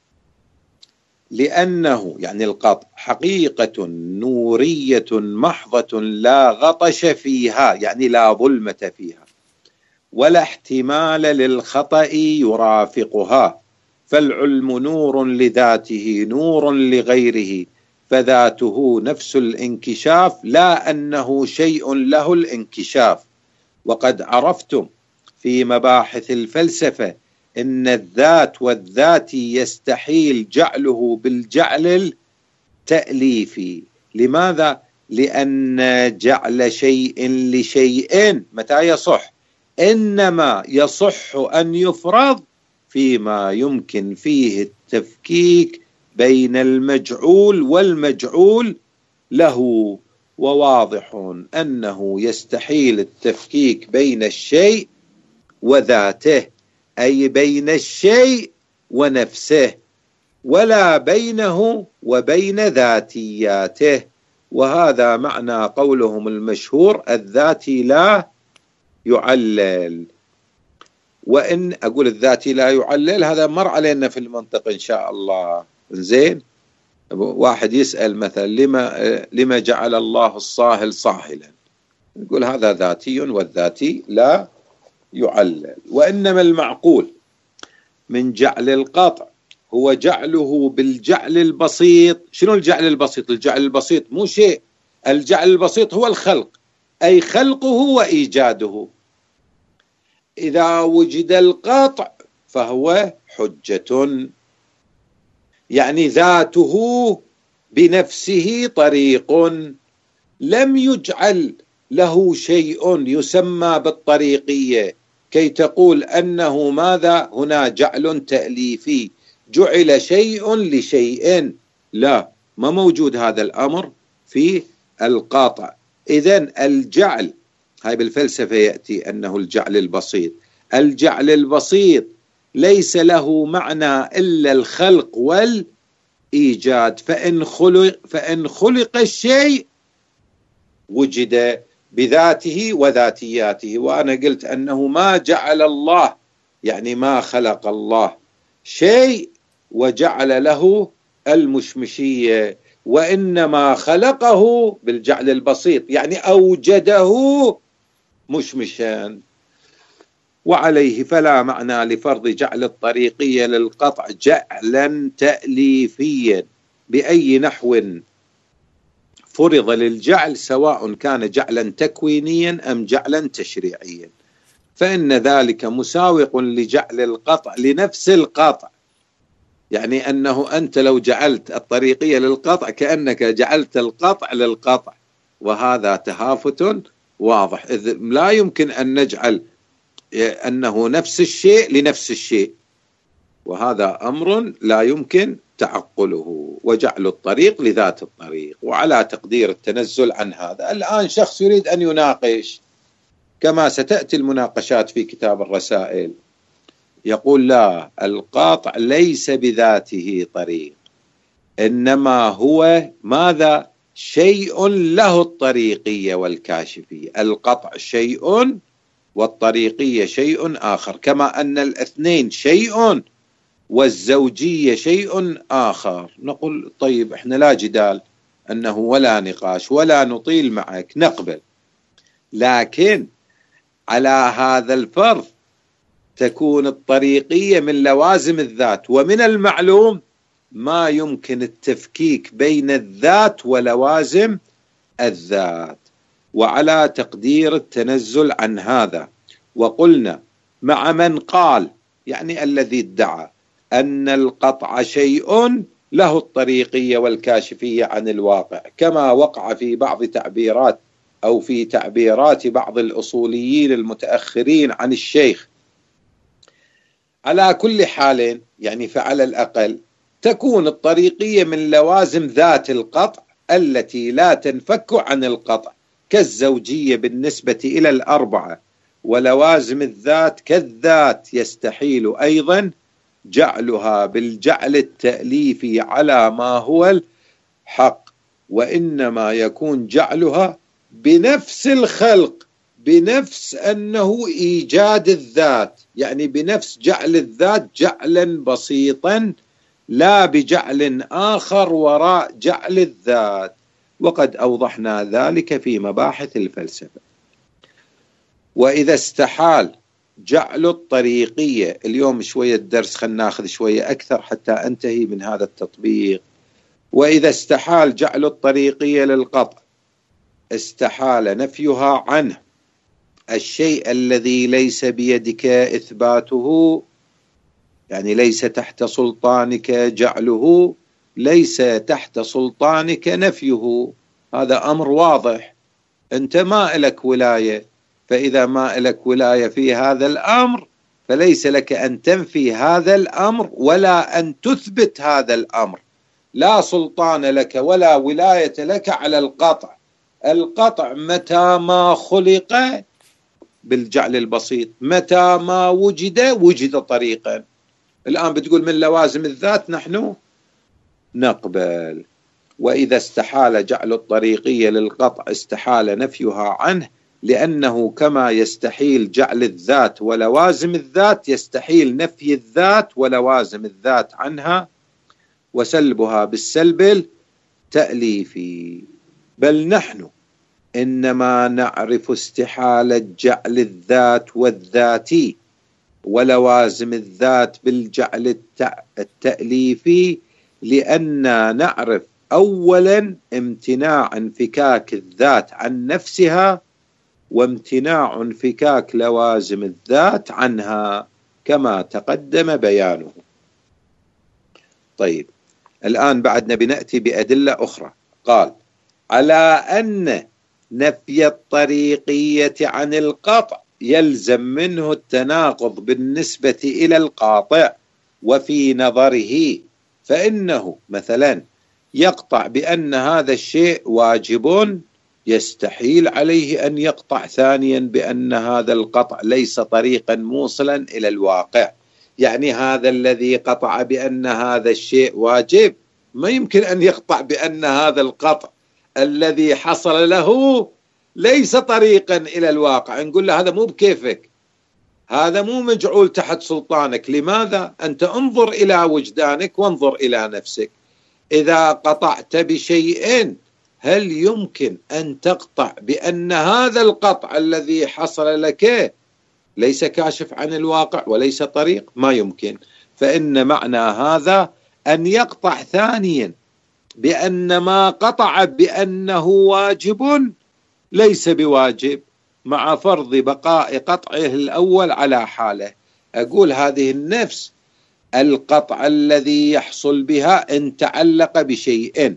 لأنه يعني القطع حقيقة نورية محضة لا غطش فيها، يعني لا ظلمة فيها، ولا احتمال للخطأ يرافقها. فالعلم نور لذاته نور لغيره، فذاته نفس الانكشاف لا أنه شيء له الانكشاف. وقد عرفتم في مباحث الفلسفة إن الذات والذاتي يستحيل جعله بالجعل التأليفي. لماذا؟ لأن جعل شيء لشيء متى يصح؟ إنما يصح أن يفرض فيما يمكن فيه التفكيك بين المجعول والمجعول له. وواضح أنه يستحيل التفكيك بين الشيء وذاته، أي بين الشيء ونفسه، ولا بينه وبين ذاتياته. وهذا معنى قولهم المشهور الذاتي لا يعلل. وإن أقول الذاتي لا يعلل هذا مر علينا في المنطق إن شاء الله. زين، واحد يسأل مثلا لما, لما جعل الله الصاهل صاهلا، نقول هذا ذاتي والذاتي لا يعلل. وإنما المعقول من جعل القطع هو جعله بالجعل البسيط. شنو الجعل البسيط؟ الجعل البسيط مو شيء، الجعل البسيط هو الخلق، أي خلقه وإيجاده. إذا وجد القطع فهو حجة، يعني ذاته بنفسه طريق لم يجعل له شيء يسمى بالطريقية كي تقول أنه ماذا هنا جعل تأليفي، جعل شيء لشيء، لا، ما موجود هذا الأمر في القاطع. إذن الجعل هاي بالفلسفة يأتي أنه الجعل البسيط، الجعل البسيط ليس له معنى إلا الخلق والإيجاد. فإن خلق, فإن خلق الشيء وجد بذاته وذاتياته. وأنا قلت أنه ما جعل الله يعني ما خلق الله شيء وجعل له المشمشية، وإنما خلقه بالجعل البسيط يعني أوجده مشمشا. وعليه فلا معنى لفرض جعل الطريقية للقطع جعلا تأليفيا بأي نحو فرض للجعل، سواء كان جعلا تكوينيا أم جعلا تشريعيا، فإن ذلك مساوق لجعل القطع لنفس القطع. يعني أنه أنت لو جعلت الطريقية للقطع كأنك جعلت القطع للقطع، وهذا تهافت واضح، إذ لا يمكن أن نجعل أنه نفس الشيء لنفس الشيء، وهذا أمر لا يمكن تعقله. وجعل الطريق لذات الطريق، وعلى تقدير التنزل عن هذا. الآن شخص يريد أن يناقش كما ستأتي المناقشات في كتاب الرسائل، يقول لا، القاطع ليس بذاته طريق، إنما هو ماذا؟ شيء له الطريقية والكاشفية. القطع شيء والطريقية شيء آخر، كما أن الاثنين شيء والزوجية شيء آخر. نقول طيب احنا لا جدال أنه ولا نقاش ولا نطيل معك، نقبل، لكن على هذا الفرض تكون الطريقية من لوازم الذات، ومن المعلوم ما يمكن التفكيك بين الذات ولوازم الذات. وعلى تقدير التنزل عن هذا، وقلنا مع من قال يعني الذي ادعى أن القطع شيء له الطريقية والكاشفية عن الواقع، كما وقع في بعض تعبيرات أو في تعبيرات بعض الأصوليين المتأخرين عن الشيخ. على كل حال يعني فعلى الأقل تكون الطريقية من لوازم ذات القطع التي لا تنفك عن القطع، كالزوجية بالنسبة إلى الأربعة، ولوازم الذات كالذات يستحيل أيضا جعلها بالجعل التأليفي على ما هو الحق، وإنما يكون جعلها بنفس الخلق، بنفس أنه إيجاد الذات، يعني بنفس جعل الذات جعلا بسيطا، لا بجعل آخر وراء جعل الذات، وقد أوضحنا ذلك في مباحث الفلسفة. وإذا استحال جعل الطريقية، اليوم شوية الدرس خلنا ناخذ شوية أكثر حتى أنتهي من هذا التطبيق. وإذا استحال جعل الطريقية للقطع استحال نفيها عنه، الشيء الذي ليس بيدك إثباته، يعني ليس تحت سلطانك جعله، ليس تحت سلطانك نفيه، هذا أمر واضح. أنت ما لك ولاية، فإذا ما لك ولاية في هذا الأمر فليس لك أن تنفي هذا الأمر ولا أن تثبت هذا الأمر، لا سلطان لك ولا ولاية لك على القطع. القطع متى ما خلق بالجعل البسيط، متى ما وجد وجد طريقا. الآن بتقول من لوازم الذات نحن نقبل. وإذا استحال جعل الطريقية للقطع استحال نفيها عنه، لأنه كما يستحيل جعل الذات ولوازم الذات يستحيل نفي الذات ولوازم الذات عنها وسلبها بالسلب التأليفي. بل نحن إنما نعرف استحالة جعل الذات والذاتي ولوازم الذات بالجعل التأليفي، لأننا نعرف أولا امتناع انفكاك الذات عن نفسها، وامتناع انفكاك لوازم الذات عنها كما تقدم بيانه. طيب، الآن بعدنا بنأتي بأدلة أخرى. قال: على أن نفي الطريقية عن القطع يلزم منه التناقض بالنسبة إلى القاطع، وفي نظره فإنه مثلا يقطع بأن هذا الشيء واجب، يستحيل عليه أن يقطع ثانيا بأن هذا القطع ليس طريقا موصلا إلى الواقع. يعني هذا الذي قطع بأن هذا الشيء واجب ما يمكن أن يقطع بأن هذا القطع الذي حصل له ليس طريقا إلى الواقع. نقول له هذا مو بكيفك، هذا مو مجعول تحت سلطانك. لماذا؟ أنت انظر إلى وجدانك وانظر إلى نفسك. إذا قطعت بشيء هل يمكن أن تقطع بأن هذا القطع الذي حصل لك ليس كاشف عن الواقع وليس طريق؟ ما يمكن. فإن معنى هذا أن يقطع ثانيا بأن ما قطع بأنه واجب ليس بواجب، مع فرض بقاء قطعه الأول على حاله. أقول هذه النفس القطع الذي يحصل بها إن تعلق بشيء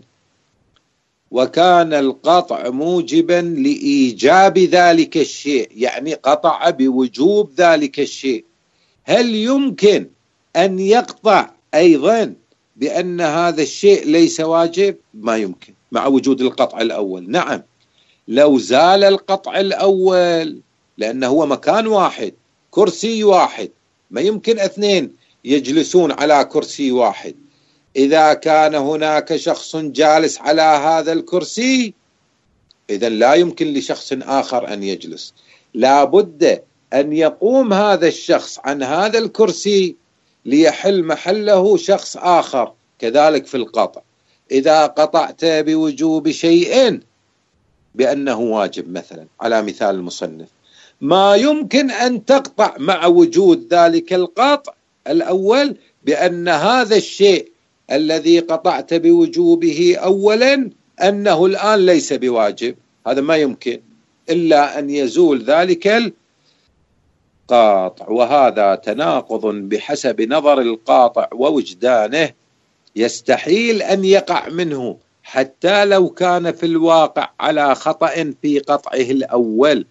وكان القطع موجبا لإيجاب ذلك الشيء، يعني قطع بوجوب ذلك الشيء، هل يمكن أن يقطع أيضا بأن هذا الشيء ليس واجب؟ ما يمكن مع وجود القطع الأول. نعم، لو زال القطع الأول، لأنه هو مكان واحد، كرسي واحد، ما يمكن اثنين يجلسون على كرسي واحد. إذا كان هناك شخص جالس على هذا الكرسي إذن لا يمكن لشخص آخر أن يجلس، لا بد أن يقوم هذا الشخص عن هذا الكرسي ليحل محله شخص آخر. كذلك في القطع، إذا قطعت بوجوب شيء بأنه واجب مثلا على مثال المصنف، ما يمكن أن تقطع مع وجود ذلك القطع الأول بأن هذا الشيء الذي قطعت بوجوبه أولا أنه الآن ليس بواجب. هذا ما يمكن إلا أن يزول ذلك القاطع، وهذا تناقض بحسب نظر القاطع ووجدانه يستحيل أن يقع منه حتى لو كان في الواقع على خطأ في قطعه الأول.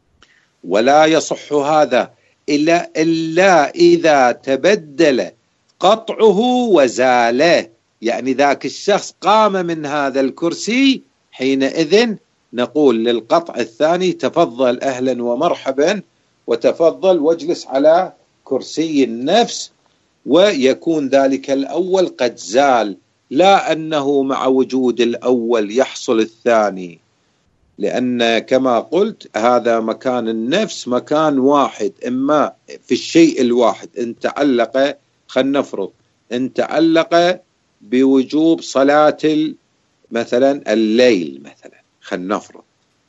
ولا يصح هذا إلا, إلا إذا تبدل قطعه وزاله، يعني ذاك الشخص قام من هذا الكرسي، حينئذ نقول للقطع الثاني تفضل أهلا ومرحبا، وتفضل واجلس على كرسي النفس، ويكون ذلك الأول قد زال، لا أنه مع وجود الأول يحصل الثاني، لأن كما قلت هذا مكان النفس مكان واحد، إما في الشيء الواحد إن تعلق، خلينا نفرض إن تعلق بوجوب صلاة مثلا الليل، مثلا خلينا نفرض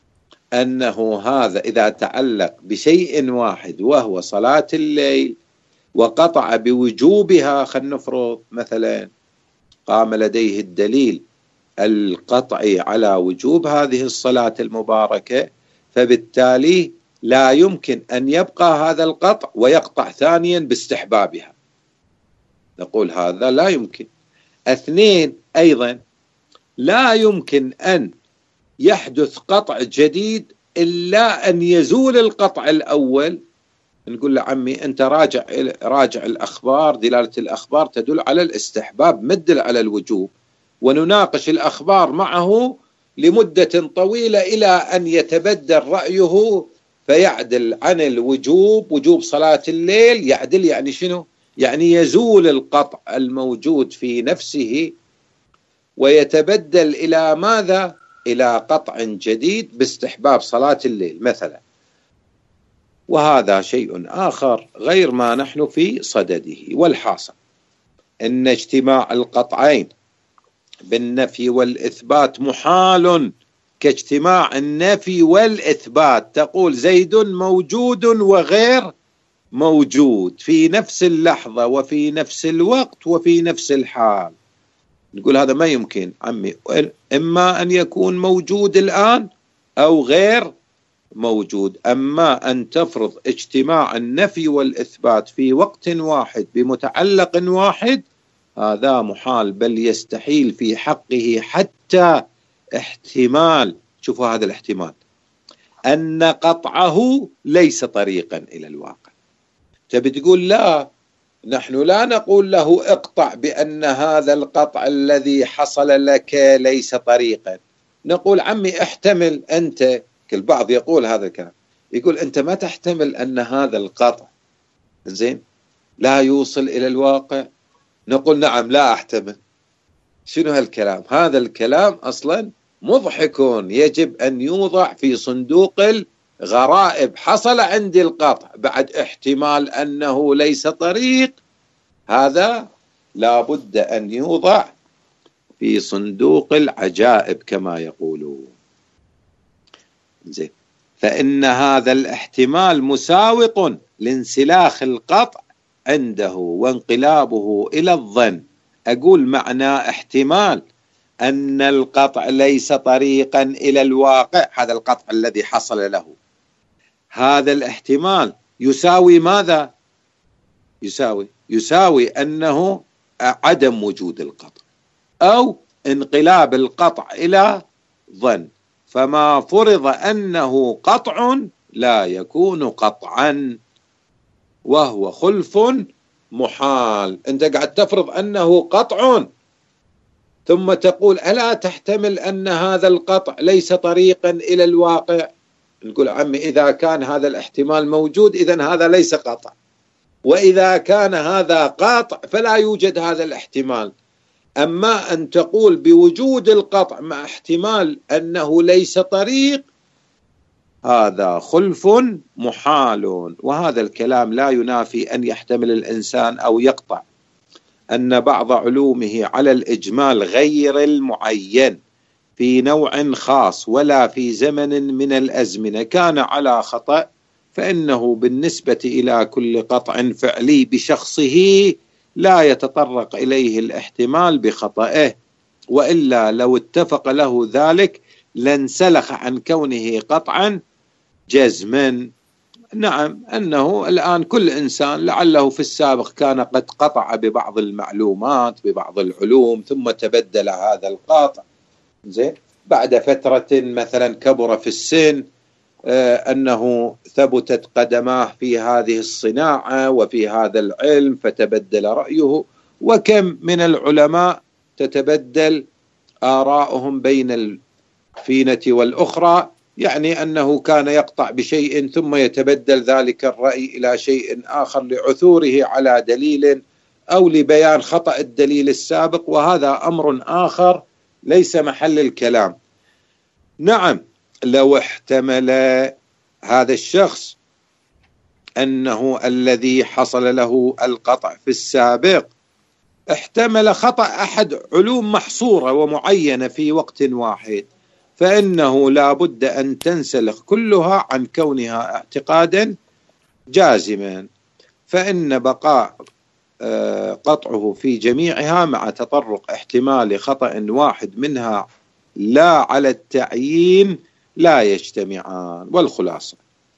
أنه هذا إذا تعلق بشيء واحد وهو صلاة الليل وقطع بوجوبها، خلينا نفرض مثلا قام لديه الدليل القطعي على وجوب هذه الصلاة المباركة، فبالتالي لا يمكن أن يبقى هذا القطع ويقطع ثانيا باستحبابها، نقول هذا لا يمكن. اثنين، أيضا لا يمكن أن يحدث قطع جديد إلا أن يزول القطع الأول. نقول له عمي أنت راجع راجع الأخبار، دلالة الأخبار تدل على الاستحباب مدل على الوجوب، ونناقش الأخبار معه لمدة طويلة إلى أن يتبدل رأيه فيعدل عن الوجوب، وجوب صلاة الليل يعدل، يعني شنو؟ يعني يزول القطع الموجود في نفسه ويتبدل إلى ماذا؟ إلى قطع جديد باستحباب صلاة الليل مثلا. وهذا شيء آخر غير ما نحن في صدده. والحاصل أن اجتماع القطعين بالنفي والإثبات محال كاجتماع النفي والإثبات. تقول زيد موجود وغير موجود في نفس اللحظة وفي نفس الوقت وفي نفس الحال، نقول هذا ما يمكن عمي، إما أن يكون موجود الآن أو غير موجود. أما أن تفرض اجتماع النفي والإثبات في وقت واحد بمتعلق واحد، هذا محال، بل يستحيل في حقه حتى احتمال. شوفوا هذا الاحتمال، أن قطعه ليس طريقا إلى الواقع. تبي تقول لا، نحن لا نقول له اقطع بأن هذا القطع الذي حصل لك ليس طريقا، نقول عمي احتمل أنت. البعض يقول هذا الكلام، يقول أنت ما تحتمل أن هذا القطع زين لا يوصل إلى الواقع. نقول نعم لا أحتمل. شنو هالكلام؟ هذا الكلام أصلا مضحك، يجب أن يوضع في صندوق الغرائب. حصل عندي القطع بعد احتمال أنه ليس طريق، هذا لا بد أن يوضع في صندوق العجائب كما يقولون. زين، فإن هذا الاحتمال مساوق لانسلاخ القطع عنده وانقلابه إلى الظن. أقول معنى احتمال أن القطع ليس طريقا إلى الواقع، هذا القطع الذي حصل له، هذا الاحتمال يساوي ماذا؟ يساوي يساوي أنه عدم وجود القطع أو انقلاب القطع إلى ظن. فما فرض أنه قطع لا يكون قطعا، وهو خلف محال. أنت قاعد تفرض أنه قطع ثم تقول ألا تحتمل أن هذا القطع ليس طريقا إلى الواقع؟ نقول عمي إذا كان هذا الاحتمال موجود إذن هذا ليس قطع، وإذا كان هذا قاطع فلا يوجد هذا الاحتمال. أما أن تقول بوجود القطع مع احتمال أنه ليس طريق، هذا خلف محال. وهذا الكلام لا ينافي أن يحتمل الإنسان أو يقطع أن بعض علومه على الإجمال غير المعين في نوع خاص ولا في زمن من الأزمنة كان على خطأ، فإنه بالنسبة إلى كل قطع فعلي بشخصه لا يتطرق إليه الاحتمال بخطئه، وإلا لو اتفق له ذلك لانسلخ عن كونه قطعا جزما. نعم، أنه الآن كل إنسان لعله في السابق كان قد قطع ببعض المعلومات ببعض العلوم ثم تبدل هذا القاطع، زين، بعد فترة مثلا كبر في السن، آه أنه ثبتت قدماه في هذه الصناعة وفي هذا العلم فتبدل رأيه، وكم من العلماء تتبدل آراؤهم بين الفينة والأخرى، يعني أنه كان يقطع بشيء ثم يتبدل ذلك الرأي إلى شيء آخر لعثوره على دليل أو لبيان خطأ الدليل السابق، وهذا أمر آخر ليس محل الكلام. نعم، لو احتمل هذا الشخص أنه الذي حصل له القطع في السابق احتمل خطأ أحد علوم محصورة ومعينة في وقت واحد، فإنه لا بد أن تنسلخ كلها عن كونها اعتقادا جازما، فإن بقاء قطعه في جميعها مع تطرق احتمال خطأ واحد منها لا على التعيين لا يجتمعان. والخلاصة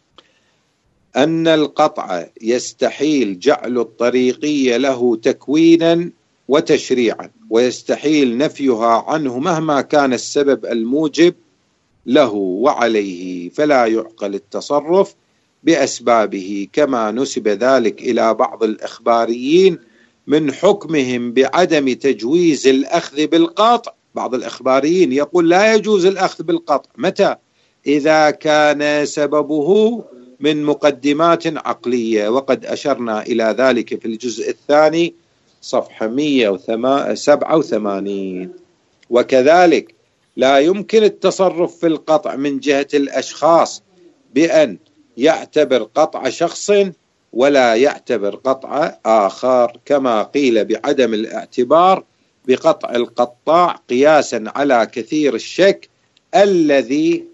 أن القطع يستحيل جعل الطريقية له تكوينا وتشريعا، ويستحيل نفيها عنه مهما كان السبب الموجب له وعليه، فلا يعقل التصرف بأسبابه، كما نسب ذلك إلى بعض الإخباريين من حكمهم بعدم تجويز الأخذ بالقطع. بعض الإخباريين يقول لا يجوز الأخذ بالقطع، متى؟ إذا كان سببه من مقدمات عقلية، وقد أشرنا إلى ذلك في الجزء الثاني صفحة مئة وسبعة وثمانين. وكذلك لا يمكن التصرف في القطع من جهة الأشخاص بأن يعتبر قطع شخص ولا يعتبر قطع آخر، كما قيل بعدم الاعتبار بقطع القطاع قياسا على كثير الشك الذي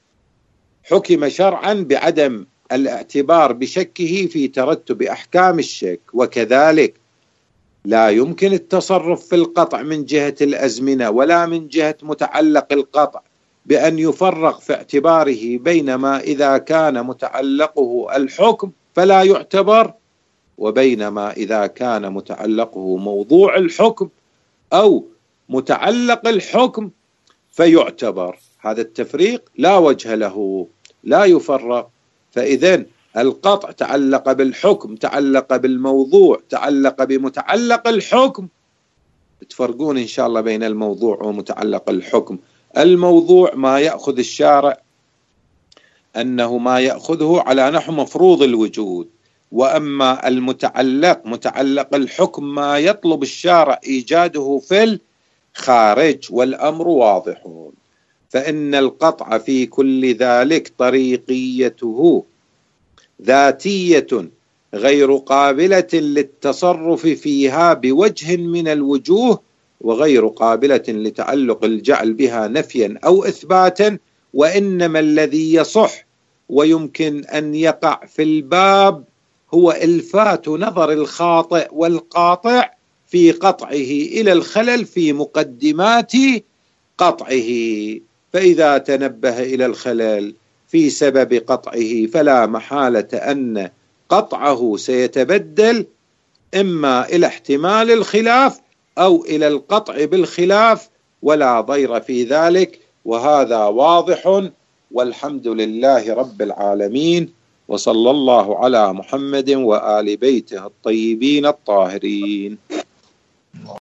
حكم شرعا بعدم الاعتبار بشكه في ترتب أحكام الشك. وكذلك لا يمكن التصرف في القطع من جهة الأزمنة ولا من جهة متعلق القطع بأن يفرق في اعتباره بينما إذا كان متعلقه الحكم فلا يعتبر، وبينما إذا كان متعلقه موضوع الحكم أو متعلق الحكم فيعتبر. هذا التفريق لا وجه له، لا يفرق. فإذن القطع تعلق بالحكم، تعلق بالموضوع، تعلق بمتعلق الحكم. تفرقون إن شاء الله بين الموضوع ومتعلق الحكم. الموضوع ما يأخذ الشارع أنه ما يأخذه على نحو مفروض الوجود، وأما المتعلق متعلق الحكم ما يطلب الشارع إيجاده في الخارج، والأمر واضح. فإن القطع في كل ذلك طريقيته ذاتية غير قابلة للتصرف فيها بوجه من الوجوه، وغير قابلة لتعلق الجعل بها نفيا أو إثباتا، وإنما الذي يصح ويمكن أن يقع في الباب هو إلفات نظر الخاطئ والقاطع في قطعه إلى الخلل في مقدمات قطعه، فإذا تنبه إلى الخلل في سبب قطعه فلا محالة أن قطعه سيتبدل إما إلى احتمال الخلاف أو إلى القطع بالخلاف، ولا ضير في ذلك، وهذا واضح. والحمد لله رب العالمين، وصلى الله على محمد وآل بيته الطيبين الطاهرين.